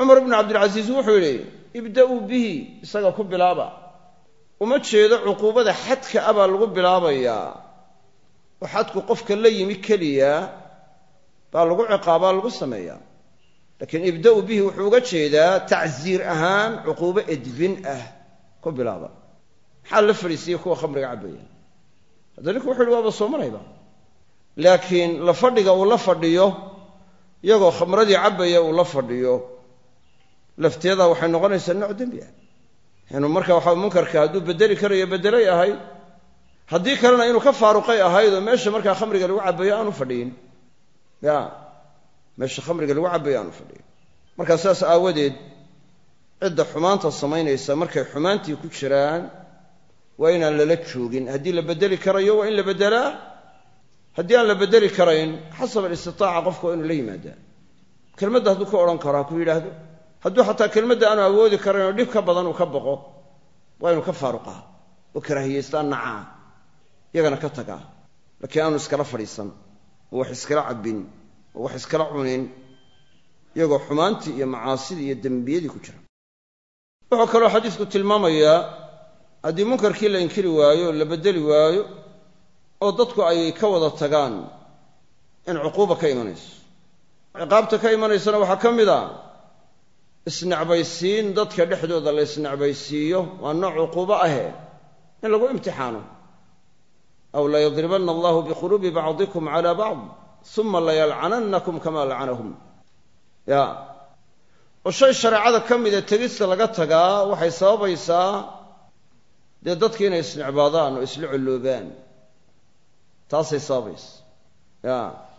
cumar ibnu cabdilcasiis wuxuu yidhi ibda'uu bihi isaga ku bilaaba uma jeedo cuquubada xadka ah baa lagu bilaabayaa oo xadku qofka la yimi keliya baa lagu ciqaabaa lagu sameeyaa laakiin ibda'uu bihi wuxuu uga jeedaa tacsiir ahaan cuquubo edbin ah ku bilaaba maxaa la fadhiisiya kuwa khamriga cabbaya hadda ninku wuxu uhi waaba soomanayba laakiin la fadhiga uu la fadhiyo iyagoo khamradii cabbaya uu la fadhiyo lafteeda waxay noqonaysaa nooc dembi ah inuu marka waxa munkarka hadduu bedeli karayo bedelay ahayd haddii kalena inuu ka faaruqay ahayd oo meesha markaa khamriga lagu cabbayo aanu fadhiyin ya meesha khamriga lagu cabbayo aanu fadhiyin markaa saas aawadeed cidda xumaanta samaynaysa markay xumaantii ku jiraan waa inaan lala joogin haddii la bedeli karayo waa in la bedelaa haddii aan la bedeli karayn xasab alistitaaca qofku waa inuu la yimaadaa kelmadda hadduu ka odhan karo ha ku yidhaahdo hadduu xataa kelmadda aanu awoodi karayn oo dhib ka badan uu ka boqo waa inuu ka faaruqaa oo karaahiyaystaa nacaa iyagana ka tagaa laakiin aanu iskala fadhiisan oo wax iskala cabbin oo wax iskala cunin iyagoo xumaantii iyo macaasidii iyo dembiyadii ku jira wuxuu kaloo xadiisku tilmaamayaa haddii munkarkii la inkiri waayo o la bedeli waayo oo dadku ay ka wada tagaan in cuquuba ka imanayso ciqaabta ka imanaysana waxaa ka mid a isnacbaysiin dadka dhexdooda la isnacbaysiiyo waa nooc cuquubo ahe in lagu imtixaano aw layadribanna allahu biquluubi bacdikum cala bacd uma layalcanannakum kama lacanahum ya oo shay shareecada ka mida tegista laga tagaa waxay sababaysaa dee dadki inay isnecbaadaan oo isla colloobaan taasay sababaysa ya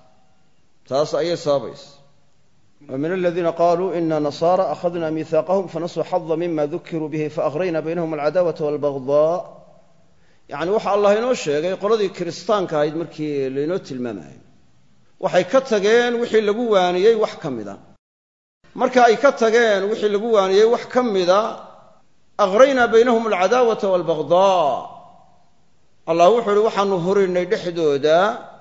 taas ayay sababaysa ومن الذين قالوا إنا نصارى أخذنا ميثاقهم فنسوا حظ مما ذكروا به فأغرينا بينهم العداوة والبغضاء يعني وحى الله inoo sheegay qoladii kiristaanka ahayd markii laynoo tilmaamay waxay ka tageen wixii lagu waaniyey wax ka mida marka ay ka tageen wixii lagu waaniyey wax ka mida أغرينا بينهم العداوة والبغضاء الله wuxuu yidhi waxaanu hurinay dhexdooda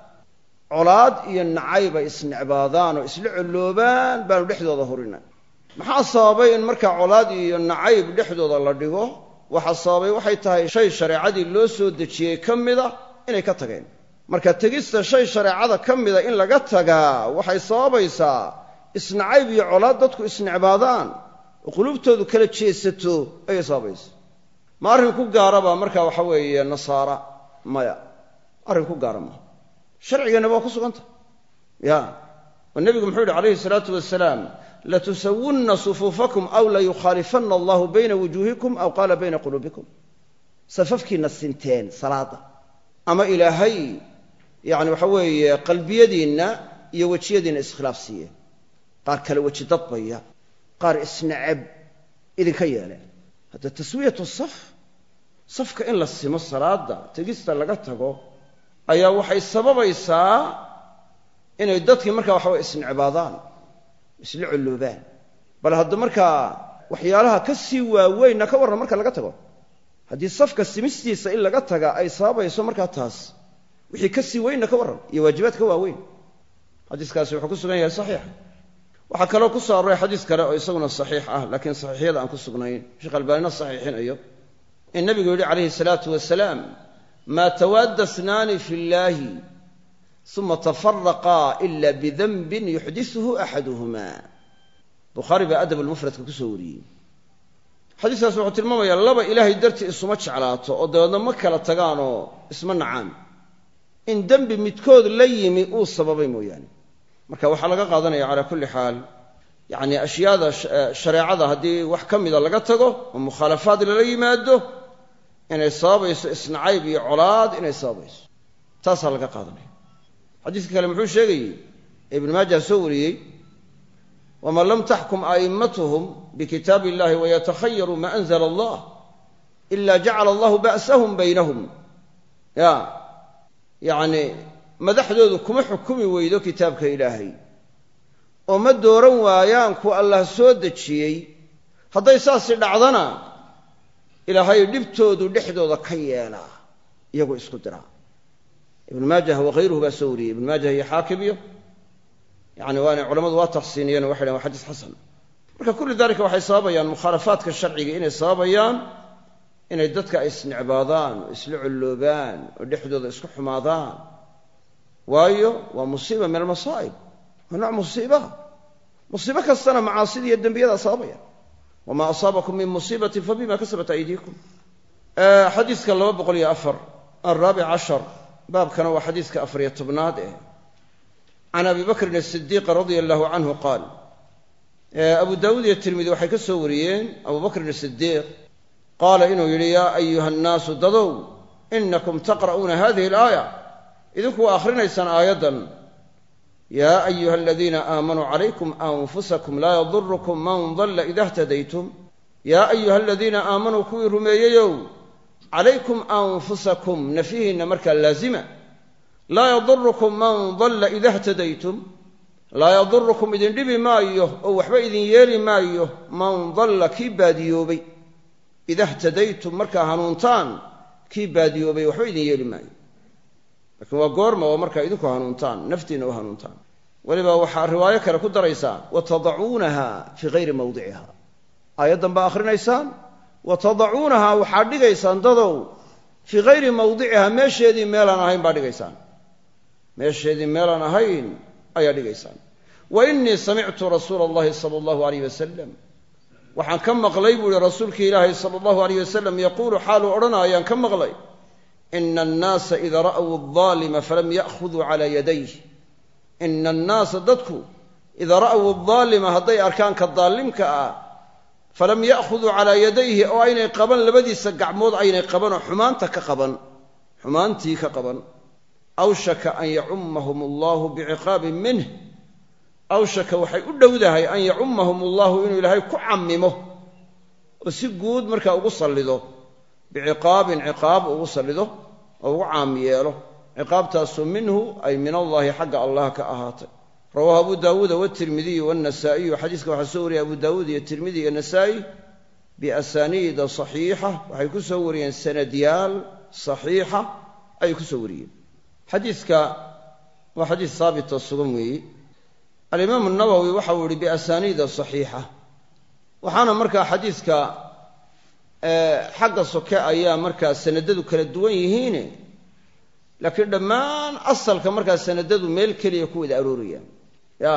colaad iyo nacayb ay isnecbaadaan oo isla colloobaan baanu dhexdooda hurinay maxaa sababay in markaa colaad iyo nacayb dhexdooda la dhigo waxaa sababay waxay tahay shay shareecadii loo soo dejiyey ka mida inay ka tageen marka tegista shay shareecada ka mida in laga tagaa waxay sababaysaa isnacayb iyo colaad dadku isnecbaadaan oo qulubtoodu kala jeesato ayay sababaysa ma arrin ku gaaraba marka waxa weeye nasaara maya arrin ku gaara maaha sharcigana waa ku suganta ya oo nabigu muxuu yidhi calayhi salaatu wasalaam latusawunna sufuufakum aw layukhaalifanna allahu bayna wujuuhikum aw qaala bayna quluubikum safafkiina sinteen salaada ama ilaahay yani waxa weeye qalbiyadiinna iyo wejiyadiinna iskhilaaf siiye qaar kale weji dadbaya qaar isnacab idinka yeeleen hadda taswiyatu saf safka in la simo salaada tegista laga tago ayaa waxay sababaysaa inay dadkii markaa waxa way isnecbaadaan isla colloobaan bal hadda markaa waxyaalaha ka sii waaweynna ka warran marka laga tago haddii safka simistiisa in laga taga ay sababayso markaa taas wixii ka sii weynna ka warran iyo waajibaadka waaweyn xadiiskaasi wuxuu ku sugan yahay saxiix waxaa kaloo ku soo arooray xadiis kale oo isaguna saxiix ah laakiin saxiixyada aan ku sugnayn sheekh albaanina saxiixinayo in nabigu yidhi calayhi salaatu wasalaam ما تواد اثنان في الله ثم تفرقا إلا بذنب يحدثه أحدهما بخاري بأدب المفرد كسوري حديث سبحانه وتعالى يا الله إلهي درتي اسمه شعلاته ودنا مكلا تجانو اسمه نعام إن ذنب متكود ليمي أو سببي مو يعني marka waxa laga qaadanaya على كل حال يعني أشياء شريعة هذه وحكم إذا laga tago ومخالفات la yimaado inay sababayso isnacayb iyo colaad inay sababayso taasaa laga qaadanaya xadiiska kale muxuu sheegayey ibnu maaja soo wariyey waman lam taxkum a'immatuhum bikitaabi illahi wayatakhayaru ma anzala allah ila jacala allahu ba'sahum baynahum ya yacni madaxdoodu kuma xukumi weydo kitaabka ilaahay oo ma dooran waayaan ku allah soo dejiyey hadday saasi dhacdana ilaahay dhibtoodu dhexdooda ka yeelaa iyagoo isku diraa ibnu maajah wakayruhu baa soo wariyey ibnu maajah iyo xaakim iyo yani waana culamadu waa taxsiiniyeen waxay dhahen waa xadiis xasan marka kulli daalika waxay sababayaan mukhaalafaadka sharciga inay sababayaan inay dadka ay isnicbaadaan oo isla colloobaan oo dhexdooda isku xumaadaan waayo waa musiiba min almasaa'ib waa nooc musiiba musiibo kastana macaasida iyo dembiyada sababaya wamaa asaabakum min musiibatin fabima kasabat aydiikum xadiiska laba boqol iyo afar alraabic cashar baabkana waa xadiiska afariyo tobnaad eh can abi bakrin asidiiq radia allahu canhu qaal abu daawuud iyo tirmidi waxay ka soo wariyeen abu bakrin asidiiq qaala inuu yidhi yaa ayuha annaasu dadow inakum taqra'uuna hadihi alaaya idinku waa akhrinaysaan aayaddan yaa ayuha aladiina aamanuu calaykum anfusakum laa yadurukum man dalla ida htadaytum yaa ayuha aladiina aamanuu kuwii rumeeyeyow calaykum anfusakum nafyihiinna markaa laazima laa yadurukum man dalla ida htadaytum laa yadurukum idin dhibi maayo oo waxba idin yeeli maayo man dalla kii baadiyoobay ida htadaytum markaa hanuuntaan kii baadiyoobay waxba idin yeeli maayo laakiin waa goorma oo markaa idinku hanuuntaan naftiinna u hanuuntaan weliba waxaa riwaayo kale ku daraysaa watadacuunaha fii hayri mawdiciha aayaddan baa akhrinaysaan watadacuunaha waxaad dhigaysaan dadow fii hayri mawdiciha meesheedii meelaan ahayn baa dhigaysaan meesheedii meelaan ahayn ayaa dhigaysaan wa innii samictu rasuula allahi sala allahu alayh wasalam waxaan ka maqlay buu ihi rasuulkii ilaahay sala allahu alayh wasalam yaquulu xaaluu odhanayaan ka maqlay ina annaasa ida ra'w aldaalima falam ya'khuduu calaa yadayh ina annaasa dadku ida ra'w aldaalima hadday arkaan ka daalimka ah falam ya'khuduu calaa yadayhi oo aynay qaban labadiisa gacmood aynay qaban oo xumaanta ka qaban xumaantii ka qaban awshaka an yacummahum allahu biciqaabin minh awshaka waxay u dhowdahay an yacummahum allahu inuu ilaahay ku cammimo oo si guud markaa ugu sallido biciqaabin ciqaab ugu sallido oo ugu caam yeelo ciqaabtaasoo minhu ay min allahi xagga allah ka ahaatay rawaahu abu daawuuda watirmidiyu waannasaa'iyu xadiiska waxaa soo wariyay abu daawuud iyo tirmidi iyo nasaa'i biasaaniida saxiixa waxay ku soo wariyeen sanadyaal saxiixa ayay ku soo wariyeen xadiiska waa xadiis haabita sugan weeye alimaamu nawowi waxa uu yihi biasaaniida saxiixa waxaana markaa xadiiska xagga soke ayaa markaa sanadadu kala duwan yihiine laakiin dhammaan asalka markaa sanadadu meel keliya ku wada aroorayaan ya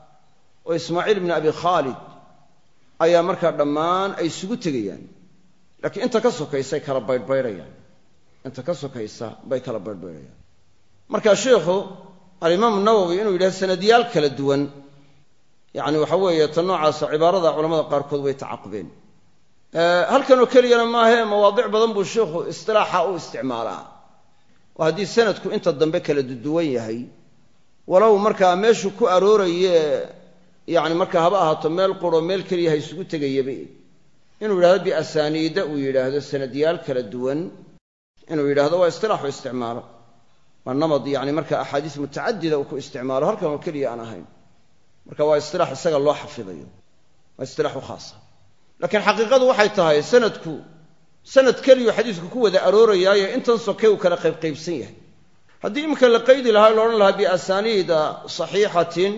oo ismaaciil ibni abi khaalid ayaa markaa dhammaan ay isugu tegayaan laakiin inta ka sokaysay kala baydhbaydhayaan inta ka sokaysa bay kala baydhbaydhayaan marka sheikhu alimaamu nawowi inuu yidhaha sanadyaal kala duwan yacni waxa weeye tan noocaasa cibaarada culamada qaarkood way tacaqubeen halkanoo keliyana maahee mawaadic badan buu sheikhu istilaaxa u isticmaalaa oo haddii sanadku inta dambe kala duwan yahay walow markaa meeshuu ku arooraye yacni markaa haba ahaato meel quro meel keliya ha isugu tegayaba inuu yidhahdo biasaaniida uu yidhaahdo sanadyaal kala duwan inuu yidhaahdo waa istilaaxu isticmaalo waa namad yacni markaa axaadiis mutacadida uu ku isticmaalo halkan oo keliya aan ahayn marka waa istilaax isaga loo xafidayo waa istilaax u khaasa laakiin xaqiiqadu waxay tahay sanadku sanad keliyu xadiisku ku wada aroorayaayo intan soke uu kala qaybqaybsan yahay haddii iminka la qaydi lahaa la odhan lahaa biasaaniida saxiixatin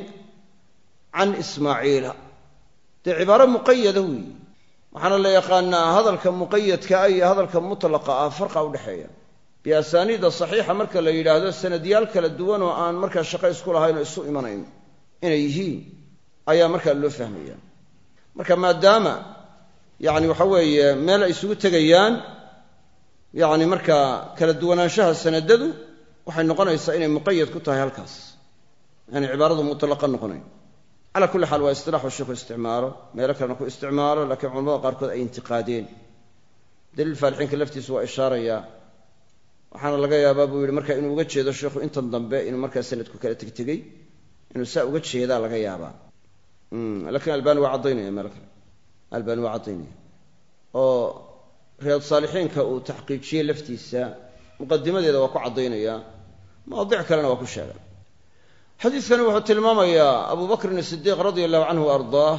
can ismaaciila dee cibaaro muqayada weeye waxaana la yaqaanaa hadalka muqayadka ah iyo hadalka mutlaqa ah farqa udhexeeya biasaaniida saxiixa marka la yidhaahdo sanadyaal kala duwan oo aan markaa shaqo isku lahayn oo isu imanayn inay yihiin ayaa markaa loo fahmaya marka maadaama yacni waxa weeye meel ay isugu tegayaan yacni markaa kala duwanaanshaha sanadadu waxay noqonaysaa inay muqayad ku tahay halkaas yani cibaaradu mutlaqa noqonayn calaa kulli xaal waa istilaaxu sheikhu isticmaalo meelo kalena ku isticmaalo laakiin culamada qaarkood ay intiqaadeen daliil faalixiinka laftiisu waa ishaarayaa waxaana laga yaabaa buu yidhi marka inuu uga jeedo sheikhu intan dambe inuu markaa sanadku kala tegtegey inuu saa uga jeedaa laga yaabaa laakiin albani waa caddaynaya meel kale albani waa caddaynaya oo riyaad saalixiinka uu taxqiijiyey laftiisa muqadimadeeda waa ku caddaynaya mawaadic kalena waa ku sheegay xadiiskani wuxuu tilmaamayaa abu bakrin asidiiq radia allahu canhu wa ardaah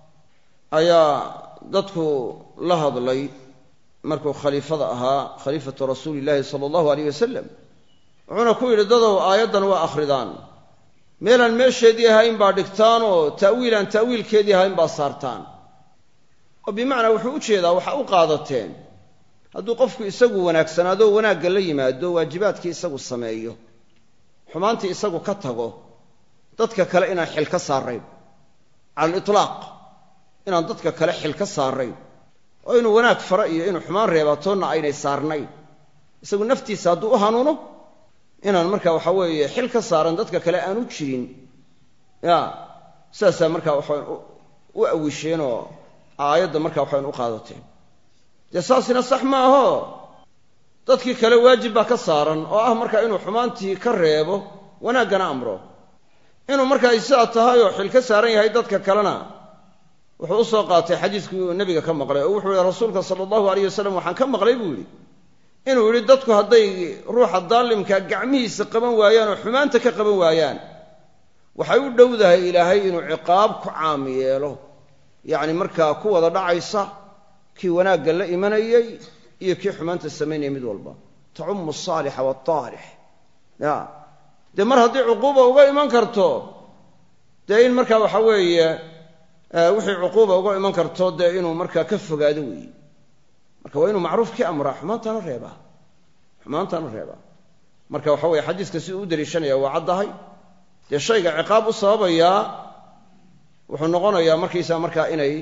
ayaa dadku la hadlay markuu khaliifada ahaa khaliifatu rasuuli illaahi sala allahu alayh wasalam wuxuuna ku yidhi dadow aayaddan waa akhridaan meelaan meesheedii ahayn baa dhigtaan oo ta'wiilaan ta'wiilkeedii ahayn baa saartaan oo bimacnaa wuxuu u jeedaa waxa u qaadateen hadduu qofku isagu wanaagsanaado wanaagga la yimaado waajibaadkii isagu sameeyo xumaantii isagu ka tago dadka kale inaan xil ka saarayn cala al-itlaaq inaan dadka kale xil ka saarayn oo inuu wanaag fara iyo inuu xumaan reebatoonna aynay saarnayn isagu naftiisa hadduu u hanuuno inaan markaa waxa weeye xil ka saaran dadka kale aanu jirin ya saasaa markaa waxaan u awisheen oo aayadda markaa waxaan u qaadateen dee saasina sax ma aho dadkii kale waajib baa ka saaran oo ah markaa inuu xumaantii ka reebo wanaaggana amro inuu markaa sidaa tahay oo xil ka saaran yahay dadka kalena wuxuu u soo qaatay xadiiskii uu nebiga ka maqlay oo wuxuu yihi rasuulka sala allahu alayh wasalam waxaan ka maqlay buu yidhi inuu yidhi dadku hadday ruuxa daalimka gacmihiisa qaban waayaan oo xumaanta ka qaban waayaan waxay u dhowdahay ilaahay inuu ciqaab ku caam yeelo yacni markaa ku wada dhacaysa kii wanaagga la imanayey iyo kii xumaanta samaynaya mid walba tacumu asaalixa waaltaalix ya dee mar haddii cuquuba uga iman karto dee in markaa waxa weeye wixii cuquuba uga iman karto dee inuu markaa ka fogaado weeye marka waa inuu macruufkii amraa xumaantana reebaa xumaantana reebaa marka waxa weeye xadiiska si uu u daliishanaya waa caddahay dee shayga ciqaab u sababayaa wuxuu noqonayaa markaysaa markaa inay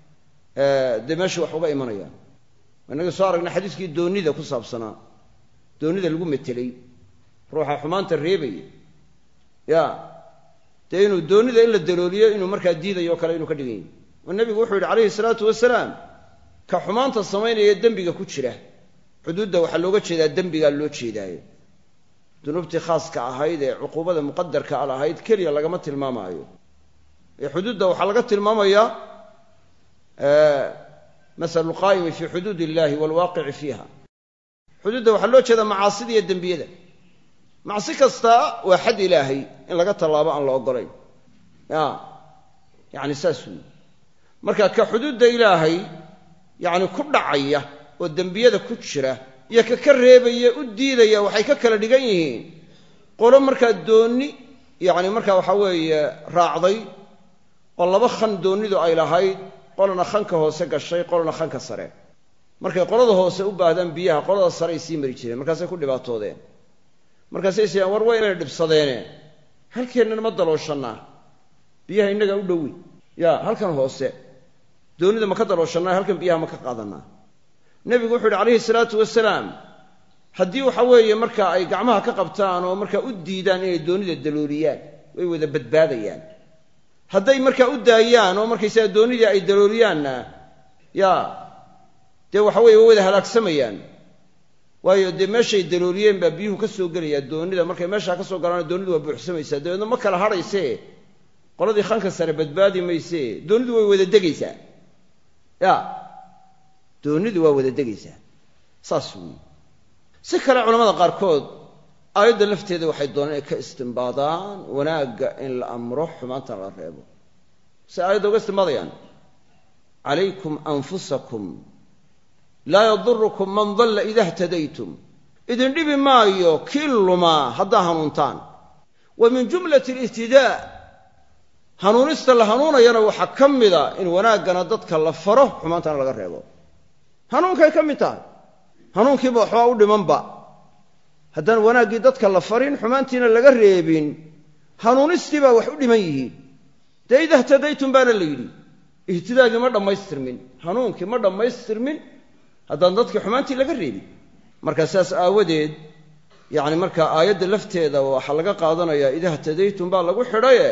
dee meeshii wax uga imanayaan inaga soo aragnay xadiiskii doonida ku saabsanaa doonida lagu metelay ruuxa xumaanta reebaya ya dee inuu doonida in la dalooliyo inuu markaa diidayo o kale inuu ka dhigan yahy oo nebigu wuxuu yidhi calayhi salaatu wasalaam ka xumaanta samaynaya dembiga ku jira xuduudda waxaa looga jeedaa dembigaa loo jeedaayo dunuubtii khaaska ahayd ee cuquubada muqadarka al ahayd keliya lagama tilmaamaayo ee xuduudda waxaa laga tilmaamayaa masalu lqaa'imi fii xuduud illahi waalwaaqici fiiha xuduudda waxaa loo jeedaa macaasida iyo dembiyada macsi kasta waa xad ilaahay in laga tallaabo aan la ogolayn ya yacni saas weyi marka ka xuduudda ilaahay yacni ku dhacaya oo dembiyada ku jira iyo ka ka reebaya u diidaya waxay ka kala dhigan yihiin qolo markaa doonni yacni markaa waxaa weeye raacday oo laba khan doonnidu ay lahayd qolana khanka hoose gashay qolana khanka sare markay qolada hoose u baahdaan biyaha qolada sare ay sii mari jireen markaasay ku dhibaatoodeen markaasay siiyaan war waa inay dhibsadeene halkeennan ma dalooshannaa biyaha innagaa u dhowi ya halkan hoose doonida ma ka dalooshannaa halkan biyaha ma ka qaadannaa nebigu wuxuu yidhi calayhi salaatu wasalaam haddii waxa weeye marka ay gacmaha ka qabtaan oo markaa u diidaan inay doonida dalooliyaan way wada badbaadayaan hadday markaa u daayaan oo markaysaga doonidii ay dalooliyaanna ya dee waxa weye way wada halaagsamayaan waayo dee meeshay dalooliyeen baa biyuhu ka soo gelayaa doonida markay meeshaa ka soo galaana doonidu waa buuxsamaysaa dabeedna ma kala hadhaysee qoladii khanka sare badbaadi maysee doonidu way wada degaysaa ya doonidu waa wada degaysaa saas weyi si kale culamada qaarkood aayadda lafteeda waxay dooneen inay ka istimbaadaan wanaagga in la amro xumaantana la reebo si aayadda uga istimbaadayaan calaykum anfusakum laa yadurukum man dalla ida htadaytum idin dhibi maayo kii lumaa haddaa hanuuntaan wa min jumlati alihtidaa hanuunista la hanuunayana waxaa ka mida in wanaaggana dadka la faro xumaantana laga reebo hanuunkay ka mid tahay hanuunkiiba waxbaa u dhimanba haddaan wanaaggii dadka la farin xumaantiina laga reebin hanuunistii baa wax u dhiman yihiin dee ida htadaytum baana la yidhi ihtidaagii ma dhammaystirmin hanuunkii ma dhammaystirmin haddaan dadkii xumaantii laga reebin marka saas aawadeed yacni markaa aayadda lafteeda waxaa laga qaadanayaa ida htadaytum baa lagu xidhaye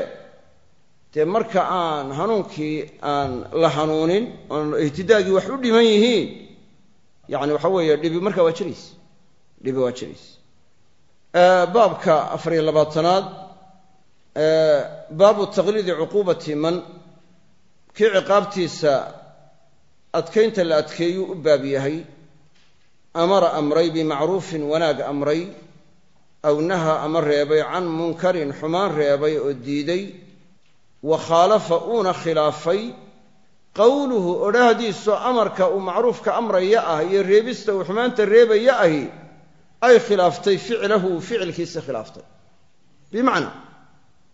dee marka aan hanuunkii aan la hanuunin oon ihtidaagii wax u dhiman yihiin yacni waxa weeye dhibi markaa waa jirays dhibi waa jirays baabka afar iyo labaatanaad baabu taqliidi cuquubati man kii ciqaabtiisa adkaynta la adkeeyuu u baab yahay amara amray bimacruufin wanaag amray aw naha ama reebay can munkarin xumaan reebay oo diiday wa khaalafa uuna khilaafay qowluhu odhahdiisoo amarka uu macruufka amraya ah iyo reebista uu xumaanta reebaya ahi ay khilaaftay ficlahu ficilkiisa khilaaftay bimacnaa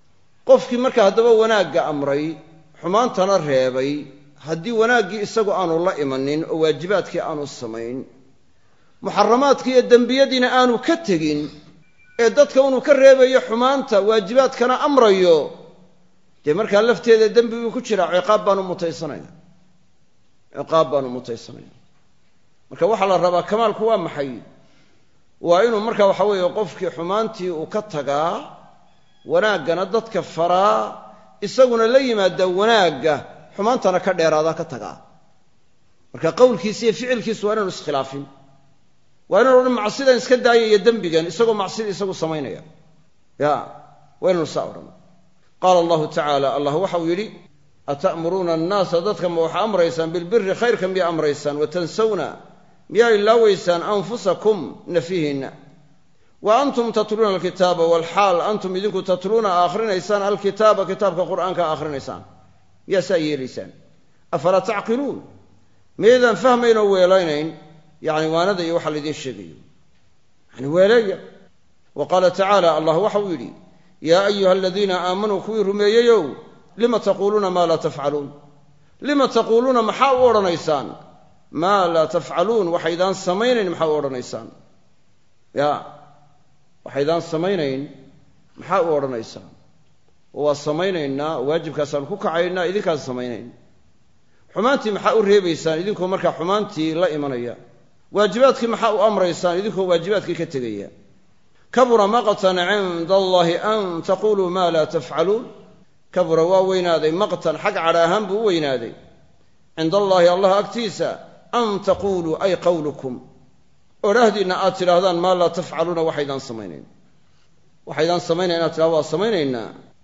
qofkii marka haddaba wanaagga amray xumaantana reebay haddii wanaaggii isagu aanu la imanin oo waajibaadkii aanu samayn muxaramaadkii iyo dembiyadiina aanu ka tegin ee dadka inuu ka reebayo xumaanta waajibaadkana amrayo dee markaa lafteeda dembi buu ku jiraa ciqaab baanu mutaysanaya ciqaab baanu mutaysanaya marka waxaa la rabaa kamaalku waa maxay waa inuu marka waxa weeye qofkii xumaantii uu ka tagaa wanaaggana dadka faraa isaguna la yimaada wanaagga xumaantana ka dheeraada ka tagaa marka qowlkiisa iyo ficilkiisu waa inaanu iskhilaafin waa inaanu odhan macsidan iska daaya iyo dembigan isagoo macsida isagu samaynaya ya waa inaanu saa odhan qaala allahu tacaala allah waxau yidhi ata'muruuna annaasa dadka ma waxaa amraysaan bilbiri khayrka miyaa amraysaan watansawna miyaa ilaawaysaan anfusakum nafihiinna wa antum tatluuna alkitaaba walxaal antum idinku tatluuna akhrinaysaan alkitaaba kitaabka qur'aanka akhrinaysaan miyaa saa yeelaysaan afalaa tacqiluun miyaydaan fahmayn oo weelaynayn yani waanada iyo waxa laydin sheegayo yani weelaya wa qaala tacaala allah waxau yidhi yaa ayuha aladiina aamanuu kuwii rumeeyeyow lima taquuluuna maa laa tafcaluun lima taquuluuna maxaa u odhanaysaan maa laa tafcaluun waxaydaan samaynayn maxaa u odhanaysaan ya waxaydaan samaynayn maxaa u odhanaysaan oo waa samaynaynaa waajibkaasaan ku kacaynaa idinkaas samaynayn xumaantii maxaa u reebaysaan idinkoo markaa xumaantii la imanaya waajibaadkii maxaa u amraysaan idinkoo waajibaadkii ka tegaya kabura maqtan cinda allahi an taquluu maa laa tafcaluun kabura waa weynaaday maqtan xag cadha ahaan buu u weynaaday cinda allaahi allah agtiisa an taquuluu ay qowlukum odhahdiinna aad tidhaahdaan maa laa tafcaluuna waxaydaan samaynayn waxaydaan samaynayn inaad tidhahdo waa samaynaynaa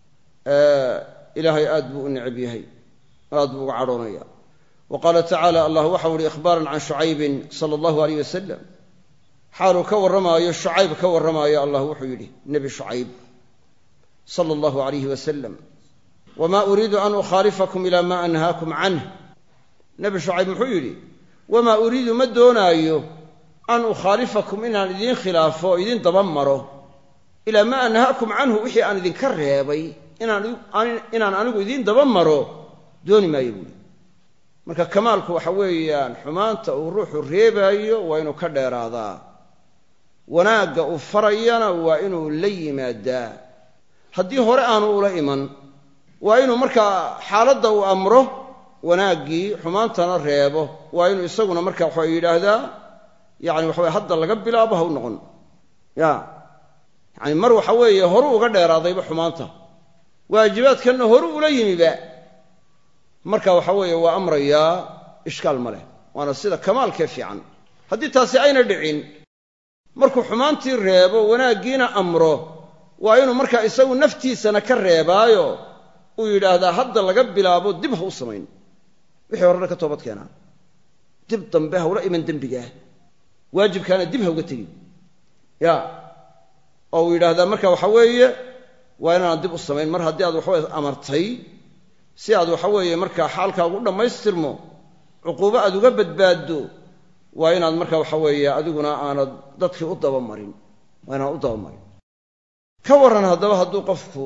ilaahay aad buu u necab yahay aad buu uga cadhoonaya wa qaala tacaala allah waxau ihi ikhbaaran can shucaybin sala allahu alayh wasalam xaaluu ka warramaayo shucayb ka warramaayo allah wuxuu yidhi nebi shucayb sala allahu alayhi wasalam wamaa uriidu an ukhaalifakum ilaa maa anhaakum canh nebi shucayb muxuu yidhi wamaa uriidu ma doonaayo an ukhaalifakum inaan idiin khilaafo o idiin daba maro ilaa maa anhaakum canhu wixii aan idinka reebay inaan anigu idiin daba maro dooni maayo buuli marka kamaalku waxa weeyaan xumaanta uu ruuxu reebaayo waa inuu ka dheeraadaa wanaagga uu farayana waa inuu la yimaadaa haddii hore aanu ula iman waa inuu markaa xaaladda uu amro wanaaggii xumaantana reebo waa inuu isaguna marka waxa yidhaahdaa yani waxa weye hadda laga bilaabo ha u noqon ya yani mar waxa weeye horu uga dheeraadayba xumaanta waajibaadkanna horu ula yimiba marka waxa weeye waa amrayaa ishkaal ma leh waana sida kamaalkee fiican haddii taasi ayna dhicin markuu xumaantii reebo wanaaggiina amro waa inuu markaa isagu naftiisana ka reebaayo uu yidhaahdaa hadda laga bilaabo dib ha u samayn wixii horena ka toobad keenaa dib dambe hawla iman dembigaah waajibkaana dib ha uga tegin ya oo uu yidhaahdaa marka waxa weeye waa inaan dib u samayn mar haddii aad waxaweye amartay si aad waxa weeye markaa xaalkaagu dhammaystirmo cuquubo aad uga badbaaddo waa inaad marka waxa weeye adiguna aanad dadkii u dabamarin waa inaad u dabamarin ka warran haddaba hadduu qofku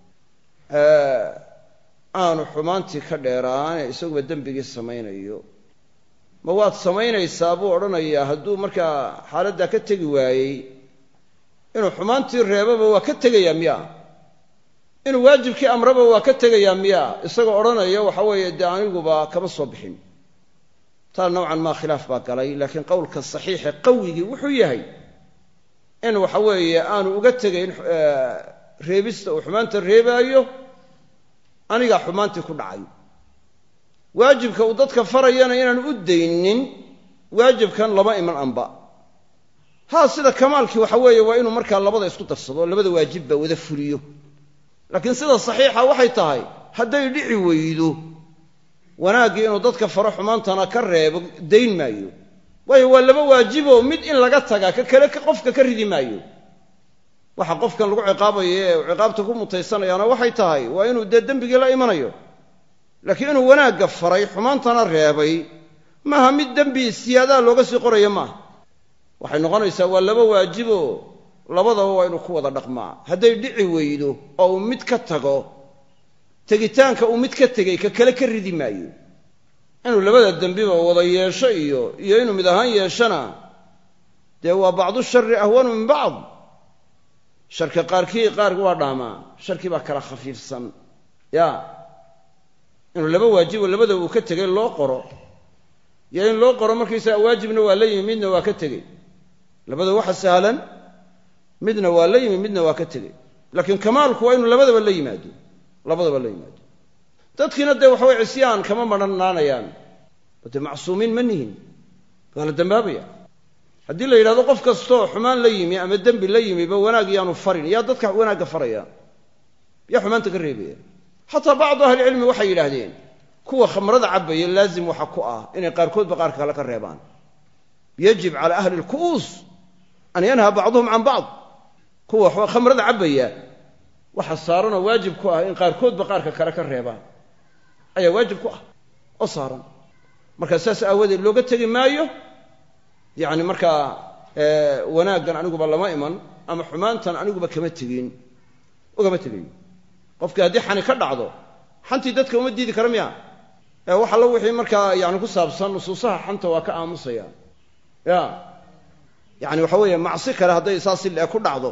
aanu xumaantii ka dheeraane isaguba dembigii samaynayo ma waad samaynaysaa buu odhanayaa hadduu markaa xaaladdaa ka tegi waayey inuu xumaantii reebaba waa ka tegayaa miya inuu waajibkii amraba waa ka tegayaa miya isagoo odhanaya waxa weeye dee aniguba kama soo bixin taa nowcan maa khilaaf baa galay laakiin qowlka saxiixe qawigii wuxuu yahay in waxa weeye aanu uga tegayn reebista uu xumaanta reebaayo anigaa xumaantii ku dhacay waajibka uu dadka farayana inaanu u daynin waajibkan lama iman anba haa sida kamaalkii waxa weeye waa inuu markaa labada isku darsado labada waajibba wada fuliyo laakiin sida saxiixa waxay tahay hadday dhici weydo wanaaggii inuu dadka faro xumaantana ka reebo dayn maayo waayo waa laba waajiboo mid in laga tagaa ka kale qofka ka ridi maayo waxa qofkan lagu ciqaabayo ee ciqaabta ku mutaysanayaana waxay tahay waa inuu dee dembigii la imanayo laakiin inuu wanaagga faray xumaantana reebay maaha mid dembi siyaadaha looga sii qorayo maaha waxay noqonaysaa waa laba waajiboo labadaba waa inuu ku wada dhaqmaa hadday dhici weydo oo uu mid ka tago tegitaanka uu mid ka tegay ka kale ka ridi maayo inuu labada dambiba wada yeesho iyo iyo inuu mid ahaan yeeshana dee waa bacdu sharri ahwanu min bacd sharka qaarkii qaar waa dhaamaa sharkii baa kala khafiifsan ya inuu laba waajibo labada uu ka tegay loo qoro iyo in loo qoro markiisa waajibna waa la yimi midna waa ka tegay labada waxa sahlan midna waa la yimi midna waa ka tegay laakiin kamaalku waa inuu labadaba la yimaado labadaba la yimaado dadkiina dee waxa way cisyaan kama maranaanayaan wada macsuumiin manihin wala dambaabaya haddii la yidhaahdo qof kastoo xumaan la yimi ama dembi la yimi ba wanaag yaanu farin yaa dadka wanaagga faraya yaa xumaanta ka reebaya xataa bacdu ahli cilmi waxay yidhaahdeen kuwa khamrada cabaya laazim waxa ku ah inay qaarkoodba qaarka kale ka reebaan yajib cala ahli lku'uus an yanha bacduhum can bacd kuwa khamrada cabaya waxa saaranoo waajib ku ah in qaarkoodba qaarka kale ka reebaan ayaa waajib ku ah oo saaran marka saas aawadeed looga tegi maayo yacni markaa wanaaggan aniguba lama iman ama xumaantan aniguba kama tegin ugama tegayo qofkii haddii xani ka dhacdo xantii dadka uma diidi kara miya ee waxa la wixii markaa yani ku saabsan nusuusaha xanta waa ka aamusaya ya yani waxa weeye macsi kale hadday saas ilaa ku dhacdo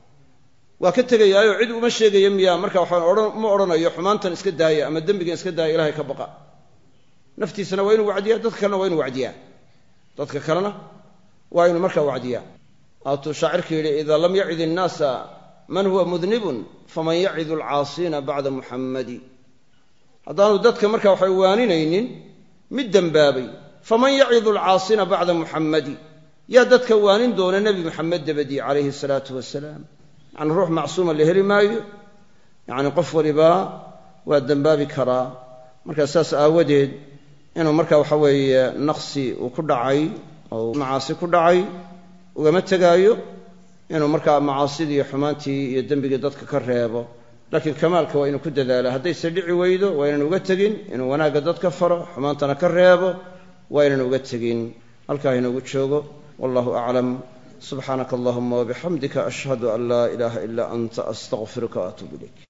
waa ka tegayaayo cid uma sheegayo miya marka waxaan odhan ma odhanayo xumaantan iska daaya ama dembigan iska daaya ilaahay ka baqa naftiisana waa inuu wacdiyaa dadka kalena waa inuu wacdiyaa dadka kalena waa inuu markaa wacdiyaa aatuu shaacirka yidhi idaa lam yacid innaasa man huwa mudnibun faman yacidu alcaasiina bacda muxammadi haddaanu dadka markaa waxay waaninaynin mid dembaabay faman yacidu alcaasiina bacda muxammadi yaa dadka waanin doona nebi muxamed dabadii calayhi salaatu wasalaam yani ruux macsuuma la heli maayo yani qof walibaa waa dembaabi karaa markaa saas aawadeed inuu markaa waxa weeye naqsi uu ku dhacay oo macaasi ku dhacay ugama tegaayo inuu markaa macaasidii iyo xumaantii iyo dembigii dadka ka reebo laakiin kamaalka waa inuu ku dadaala haddayse dhici weydo waa inaan uga tegin inuu wanaagga dadka faro xumaantana ka reebo waa inaan uga tegin halkaa inoogu joogo wallahu aclam subxaanaka allahuma wabixamdika ashhadu an laa ilaaha ilaa anta astaqfiruka waatuubu ilayk